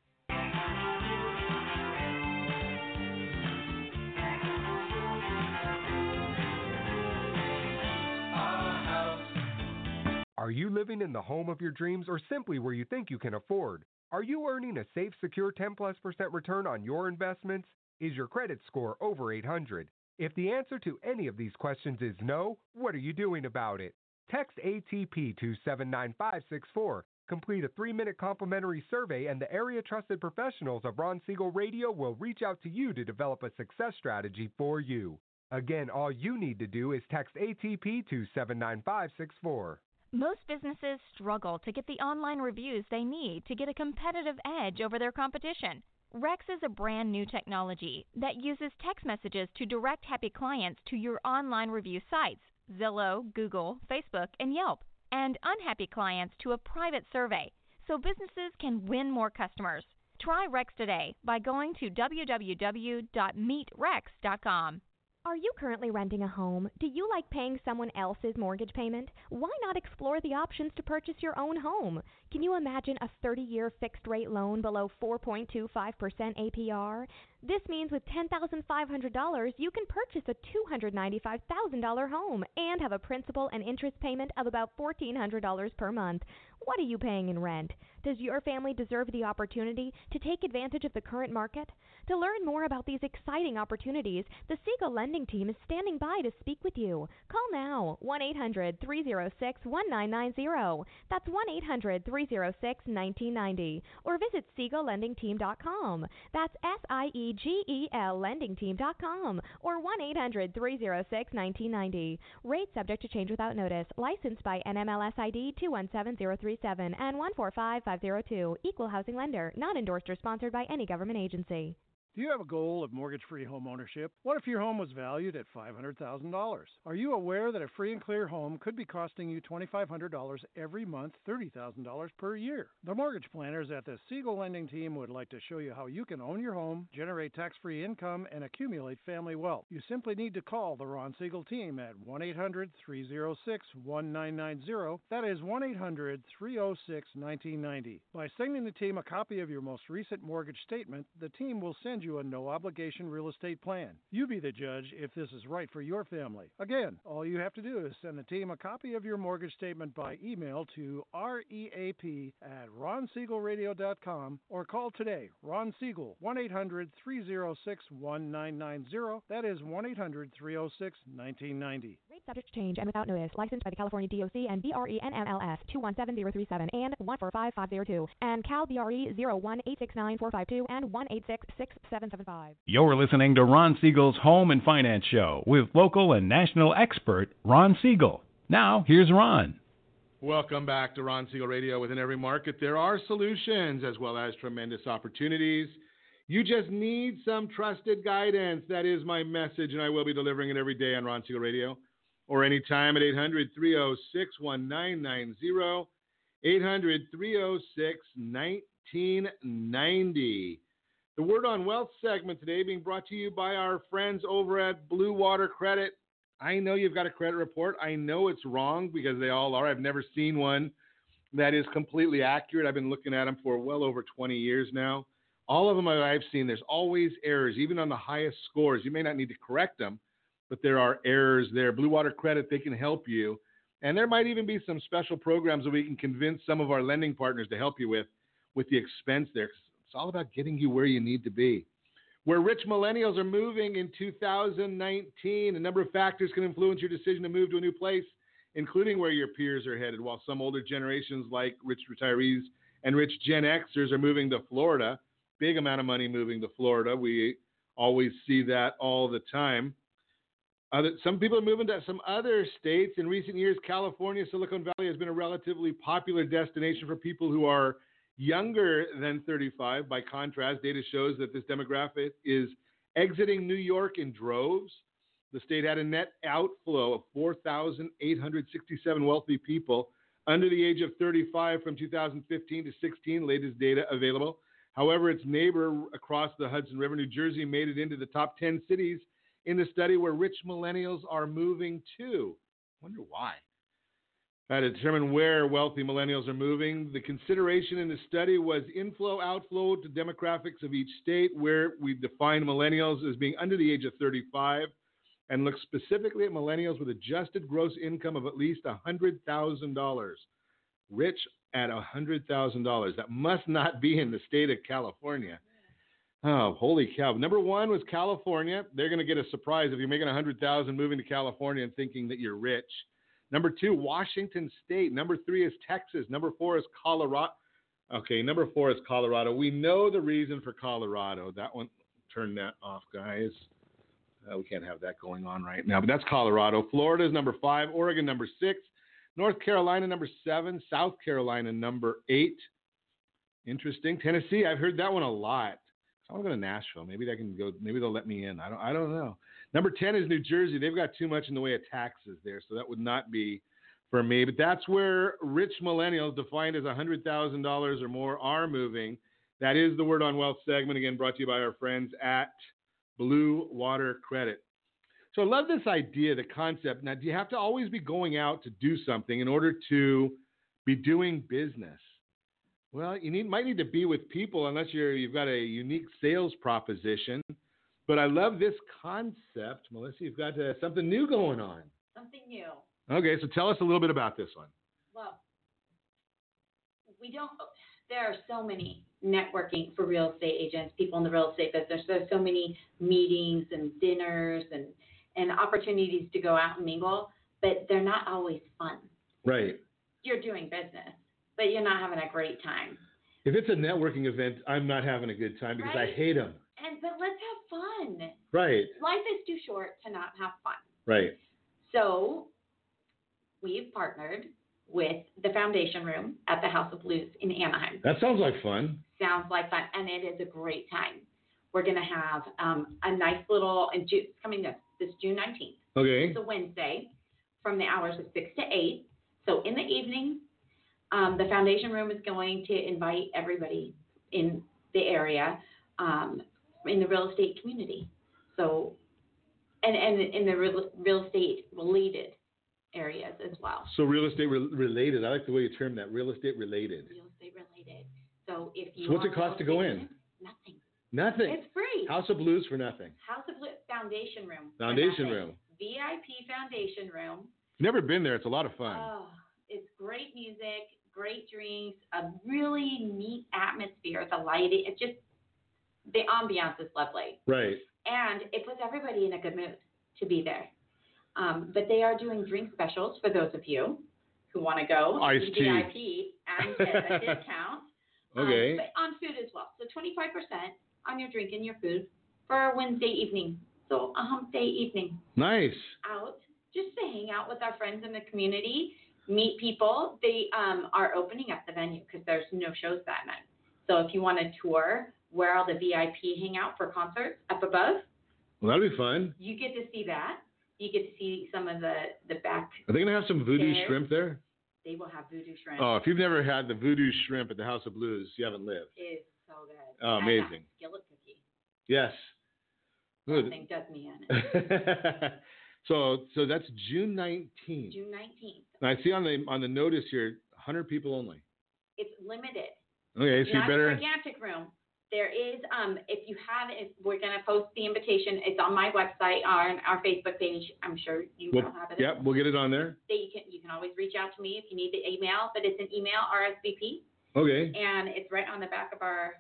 Are you living in the home of your dreams or simply where you think you can afford? Are you earning a safe, secure ten plus percent return on your investments? Is your credit score over eight hundred? If the answer to any of these questions is no, what are you doing about it? Text A T P to seven nine five six four. Complete a three-minute complimentary survey, and the area trusted professionals of Ron Siegel Radio will reach out to you to develop a success strategy for you. Again, all you need to do is text A T P to seven nine five six four. Most businesses struggle to get the online reviews they need to get a competitive edge over their competition. Rex is a brand new technology that uses text messages to direct happy clients to your online review sites, Zillow, Google, Facebook, and Yelp, and unhappy clients to a private survey, so businesses can win more customers. Try Rex today by going to w w w dot meet rex dot com. Are you currently renting a home? Do you like paying someone else's mortgage payment? Why not explore the options to purchase your own home? Can you imagine a thirty-year fixed-rate loan below four point two five percent A P R? This means with ten thousand five hundred dollars, you can purchase a two hundred ninety-five thousand dollars home and have a principal and interest payment of about fourteen hundred dollars per month. What are you paying in rent? Does your family deserve the opportunity to take advantage of the current market? To learn more about these exciting opportunities, the Siegel Lending Team is standing by to speak with you. Call now, one eight hundred, three oh six, one nine nine zero. That's one eight hundred, three oh six, one nine nine zero. Or visit siegel lending team dot com. That's S I E G E L lending team dot com. Or one eight hundred, three oh six, one nine nine zero. Rate subject to change without notice. Licensed by N M L S I D two one seven zero three seven and one four five five zero two. Equal housing lender. Not endorsed or sponsored by any government agency. Do you have a goal of mortgage-free home ownership? What if your home was valued at five hundred thousand dollars? Are you aware that a free and clear home could be costing you twenty-five hundred dollars every month, thirty thousand dollars per year? The mortgage planners at the Siegel Lending Team would like to show you how you can own your home, generate tax-free income, and accumulate family wealth. You simply need to call the Ron Siegel Team at one eight hundred, three oh six, one nine nine zero. That is one eight hundred, three oh six, one nine nine zero. By sending the team a copy of your most recent mortgage statement, the team will send you you a no-obligation real estate plan. You be the judge if this is right for your family. Again, all you have to do is send the team a copy of your mortgage statement by email to reap at ron siegel radio dot com or call today. Ron Siegel, one eight hundred three oh six one nine nine zero. That is one eight hundred three oh six one nine nine zero. Rate subject to change and without notice. Licensed by the California D O C and B R E N M L S two one seven zero three seven and one four five five zero two and Cal B R E zero one eight six nine four five two and one eight six six seven seven five. You're listening to Ron Siegel's Home and Finance Show with local and national expert Ron Siegel. Now, here's Ron. Welcome back to Ron Siegel Radio. Within every market, there are solutions as well as tremendous opportunities. You just need some trusted guidance. That is my message, and I will be delivering it every day on Ron Siegel Radio or anytime at eight hundred three oh six one nine nine zero, eight hundred three oh six nineteen ninety. The Word on Wealth segment today being brought to you by our friends over at Blue Water Credit. I know you've got a credit report. I know it's wrong because they all are. I've never seen one that is completely accurate. I've been looking at them for well over twenty years now. All of them I've seen, there's always errors, even on the highest scores. You may not need to correct them, but there are errors there. Blue Water Credit, they can help you. And there might even be some special programs that we can convince some of our lending partners to help you with, with the expense there. It's all about getting you where you need to be. Where rich millennials are moving in two thousand nineteen, a number of factors can influence your decision to move to a new place, including where your peers are headed. While some older generations like rich retirees and rich Gen Xers are moving to Florida, big amount of money moving to Florida. We always see that all the time. Other, some people are moving to some other states. In recent years, California, Silicon Valley has been a relatively popular destination for people who are younger than thirty-five. By contrast, data shows that this demographic is exiting New York in droves. The state had a net outflow of four thousand eight hundred sixty-seven wealthy people under the age of thirty-five from two thousand fifteen to sixteen, latest data available. However, its neighbor across the Hudson River, New Jersey, made it into the top ten cities in the study where rich millennials are moving to. Wonder why. How to determine where wealthy millennials are moving. The consideration in the study was inflow, outflow to demographics of each state, where we define millennials as being under the age of thirty-five and look specifically at millennials with adjusted gross income of at least one hundred thousand dollars. Rich at one hundred thousand dollars. That must not be in the state of California. Oh, holy cow. Number one was California. They're going to get a surprise if you're making one hundred thousand dollars moving to California and thinking that you're rich. Number two, Washington State. Number three is Texas. Number four is Colorado. Okay, number four is Colorado. We know the reason for Colorado. That one, turn that off, guys. Uh, we can't have that going on right now, but that's Colorado. Florida is number five. Oregon, number six. North Carolina, number seven. South Carolina, number eight. Interesting. Tennessee, I've heard that one a lot. I want to go to Nashville. Maybe they can go. Maybe they'll let me in. I don't. I don't know. Number ten is New Jersey. They've got too much in the way of taxes there, so that would not be for me. But that's where rich millennials, defined as one hundred thousand dollars or more, are moving. That is the Word on Wealth segment, again brought to you by our friends at Blue Water Credit. So I love this idea, the concept. Now, do you have to always be going out to do something in order to be doing business? Well, you need, might need to be with people unless you're, you've got a unique sales proposition. But I love this concept. Melissa, you've got uh, something new going on. Something new. Okay, so tell us a little bit about this one. Well, we don't, there are so many networking for real estate agents, people in the real estate business. There's so many meetings and dinners and, and opportunities to go out and mingle, but they're not always fun. Right. You're doing business, but you're not having a great time. If it's a networking event, I'm not having a good time because right? I hate them. And but let's have fun. Right. Life is too short to not have fun. Right. So we've partnered with the Foundation Room at the House of Blues in Anaheim. That sounds like fun. Sounds like fun, and it is a great time. We're going to have um, a nice little, and June, it's coming this, this June nineteenth. Okay. It's a Wednesday from the hours of six to eight. So in the evening, um, the Foundation Room is going to invite everybody in the area, um, in the real estate community. So, and, and in the real, real estate related areas as well. So real estate re- related. I like the way you term that. Real estate related. Real estate related. So if you so what's it cost to go in? Nothing. Nothing. It's free. House of Blues for nothing. House of Blues Foundation Room. Foundation Room. V I P Foundation Room. Never been there. It's a lot of fun. Oh, it's great music, great drinks, a really neat atmosphere. The lighting, it's just, the ambiance is lovely. Right. And it puts everybody in a good mood to be there. Um, but they are doing drink specials for those of you who want to go. Iced tea. V I P and get a discount. Okay. Um, but on food as well. So twenty-five percent on your drink and your food for Wednesday evening. So a hump day evening. Nice. Out just to hang out with our friends in the community, meet people. They um, are opening up the venue because there's no shows that night. So if you want to tour where all the V I P hang out for concerts up above, well, that'll be fun. you get to see that. You get to see some of the, the back. Are they going to have some voodoo stairs. shrimp there? They will have voodoo shrimp. Oh, if you've never had the voodoo shrimp at the House of Blues, you haven't lived. It's so good. Oh, And amazing. that skillet cookie. Yes. Good. Something does me in it. so, so that's June nineteenth. June nineteenth. And I see on the on the notice here, one hundred people only. It's limited. Okay, so you Not better. a gigantic room. There is, um, if you have, if we're going to post the invitation. It's on my website, on our Facebook page. I'm sure you We'll, will have it. yeah, we'll get it on there. That you can you can always reach out to me if you need the email, but it's an email R S V P, Okay. and it's right on the back of our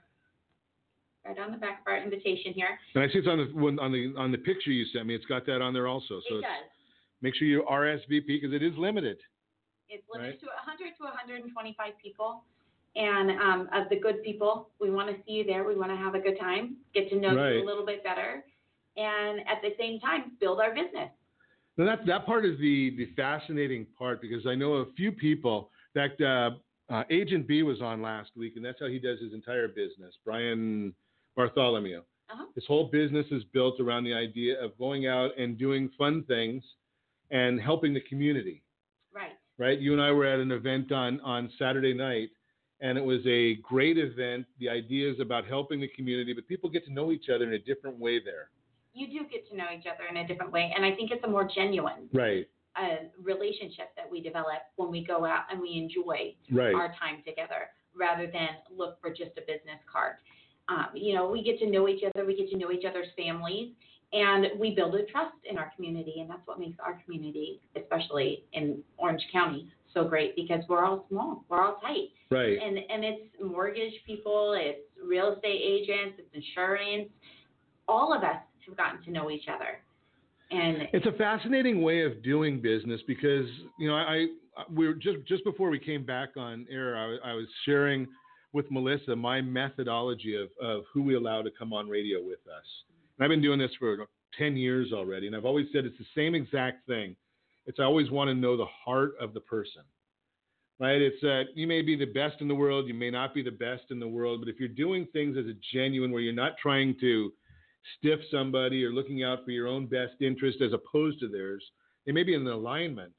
right on the back of our invitation here. And I see it's on the when- on the on the picture you sent me. It's got that on there also. So It it's, does. make sure you R S V P because it is limited. It's limited Right. to one hundred to one hundred twenty-five people. And um, of the good people, we want to see you there. We want to have a good time, get to know Right. you a little bit better, and at the same time, build our business. Now that that part is the the fascinating part because I know a few people that uh, uh, Agent B was on last week, and that's how he does his entire business. Brian Bartholomew. Uh-huh. His whole business is built around the idea of going out and doing fun things and helping the community. Right. Right. You and I were at an event on on Saturday night. And it was a great event. The idea is about helping the community, but people get to know each other in a different way there. You do get to know each other in a different way, and I think it's a more genuine Right. uh, relationship that we develop when we go out and we enjoy Right. our time together, rather than look for just a business card. Um, you know, we get to know each other, we get to know each other's families, and we build a trust in our community, and that's what makes our community, especially in Orange County, so great because we're all small, we're all tight. Right. And and it's mortgage people, it's real estate agents, it's insurance. All of us have gotten to know each other. And It's a fascinating way of doing business because, you know, I, I we were just just before we came back on air, I, I was sharing with Melissa my methodology of, of who we allow to come on radio with us. And I've been doing this for ten years already, and I've always said it's the same exact thing. It's I always want to know the heart of the person, right? It's that you may be the best in the world, you may not be the best in the world, but if you're doing things as a genuine where you're not trying to stiff somebody or looking out for your own best interest as opposed to theirs, they may be in alignment.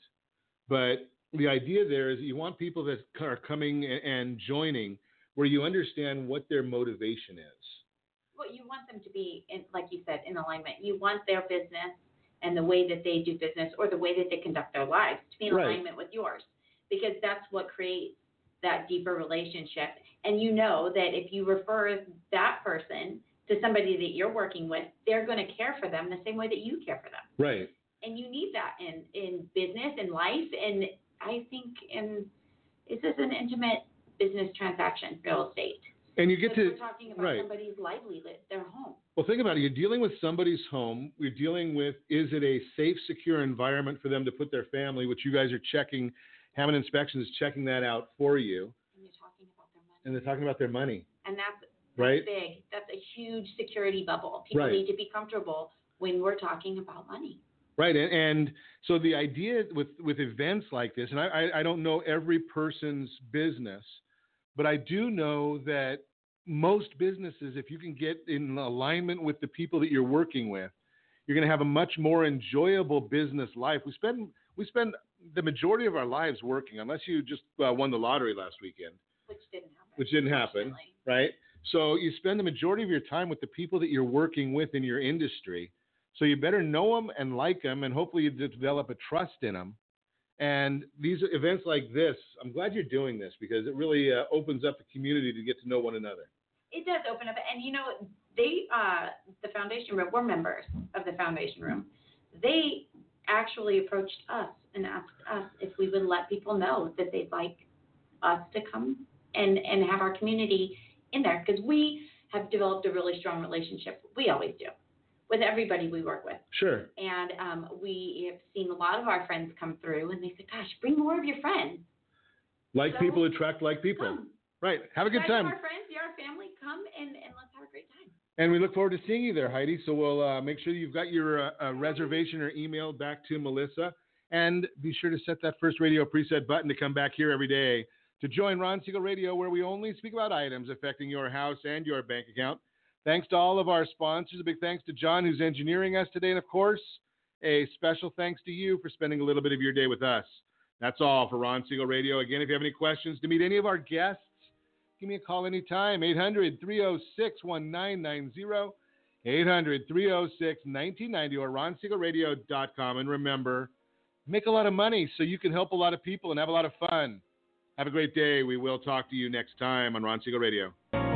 But the idea there is that you want people that are coming and joining where you understand what their motivation is. well, you want them to be, in, like you said, in alignment. You want their business and the way that they do business or the way that they conduct their lives to be in Right. alignment with yours, because that's what creates that deeper relationship. And you know that if you refer that person to somebody that you're working with, they're going to care for them the same way that you care for them. Right. And you need that in, in business, in life. And I think in this is an intimate business transaction, real estate. And you get Because to, we're talking about right. somebody's livelihood, their home. Well, think about it. You're dealing with somebody's home. You're dealing with, is it a safe, secure environment for them to put their family, which you guys are checking, Hammond Inspections is checking that out for you. And you're talking about their money. And they're talking about their money. And that's, that's Right. big. That's a huge security bubble. People Right. need to be comfortable when we're talking about money. Right, and, and so the idea with, with events like this, and I, I, I don't know every person's business, but I do know that most businesses, if you can get in alignment with the people that you're working with, you're going to have a much more enjoyable business life. We spend we spend the majority of our lives working, unless you just uh, won the lottery last weekend, Which didn't happen. which didn't happen, right? So you spend the majority of your time with the people that you're working with in your industry. So you better know them and like them, and hopefully you develop a trust in them. And these events like this, I'm glad you're doing this because it really uh, opens up the community to get to know one another. It does open up, and you know, they, uh, the Foundation Room, we're members of the Foundation Room. They actually approached us and asked us if we would let people know that they'd like us to come and, and have our community in there, because we have developed a really strong relationship. We always do with everybody we work with. Sure. And um, we have seen a lot of our friends come through, and they say, gosh, bring more of your friends. Like So, people attract like people. Come. Right. Have a good You guys time. are our friends, you're our family. Come and, and let's have a great time. And we look forward to seeing you there, Heidi. So we'll uh, make sure you've got your uh, uh, reservation or email back to Melissa. And be sure to set that first radio preset button to come back here every day to join Ron Siegel Radio, where we only speak about items affecting your house and your bank account. Thanks to all of our sponsors. A big thanks to John, who's engineering us today. And, of course, a special thanks to you for spending a little bit of your day with us. That's all for Ron Siegel Radio. Again, if you have any questions to meet any of our guests, give me a call anytime, eight hundred, three oh six, nineteen ninety, eight hundred, three oh six, nineteen ninety, or ron siegel radio dot com. And remember, make a lot of money so you can help a lot of people and have a lot of fun. Have a great day. We will talk to you next time on Ron Siegel Radio.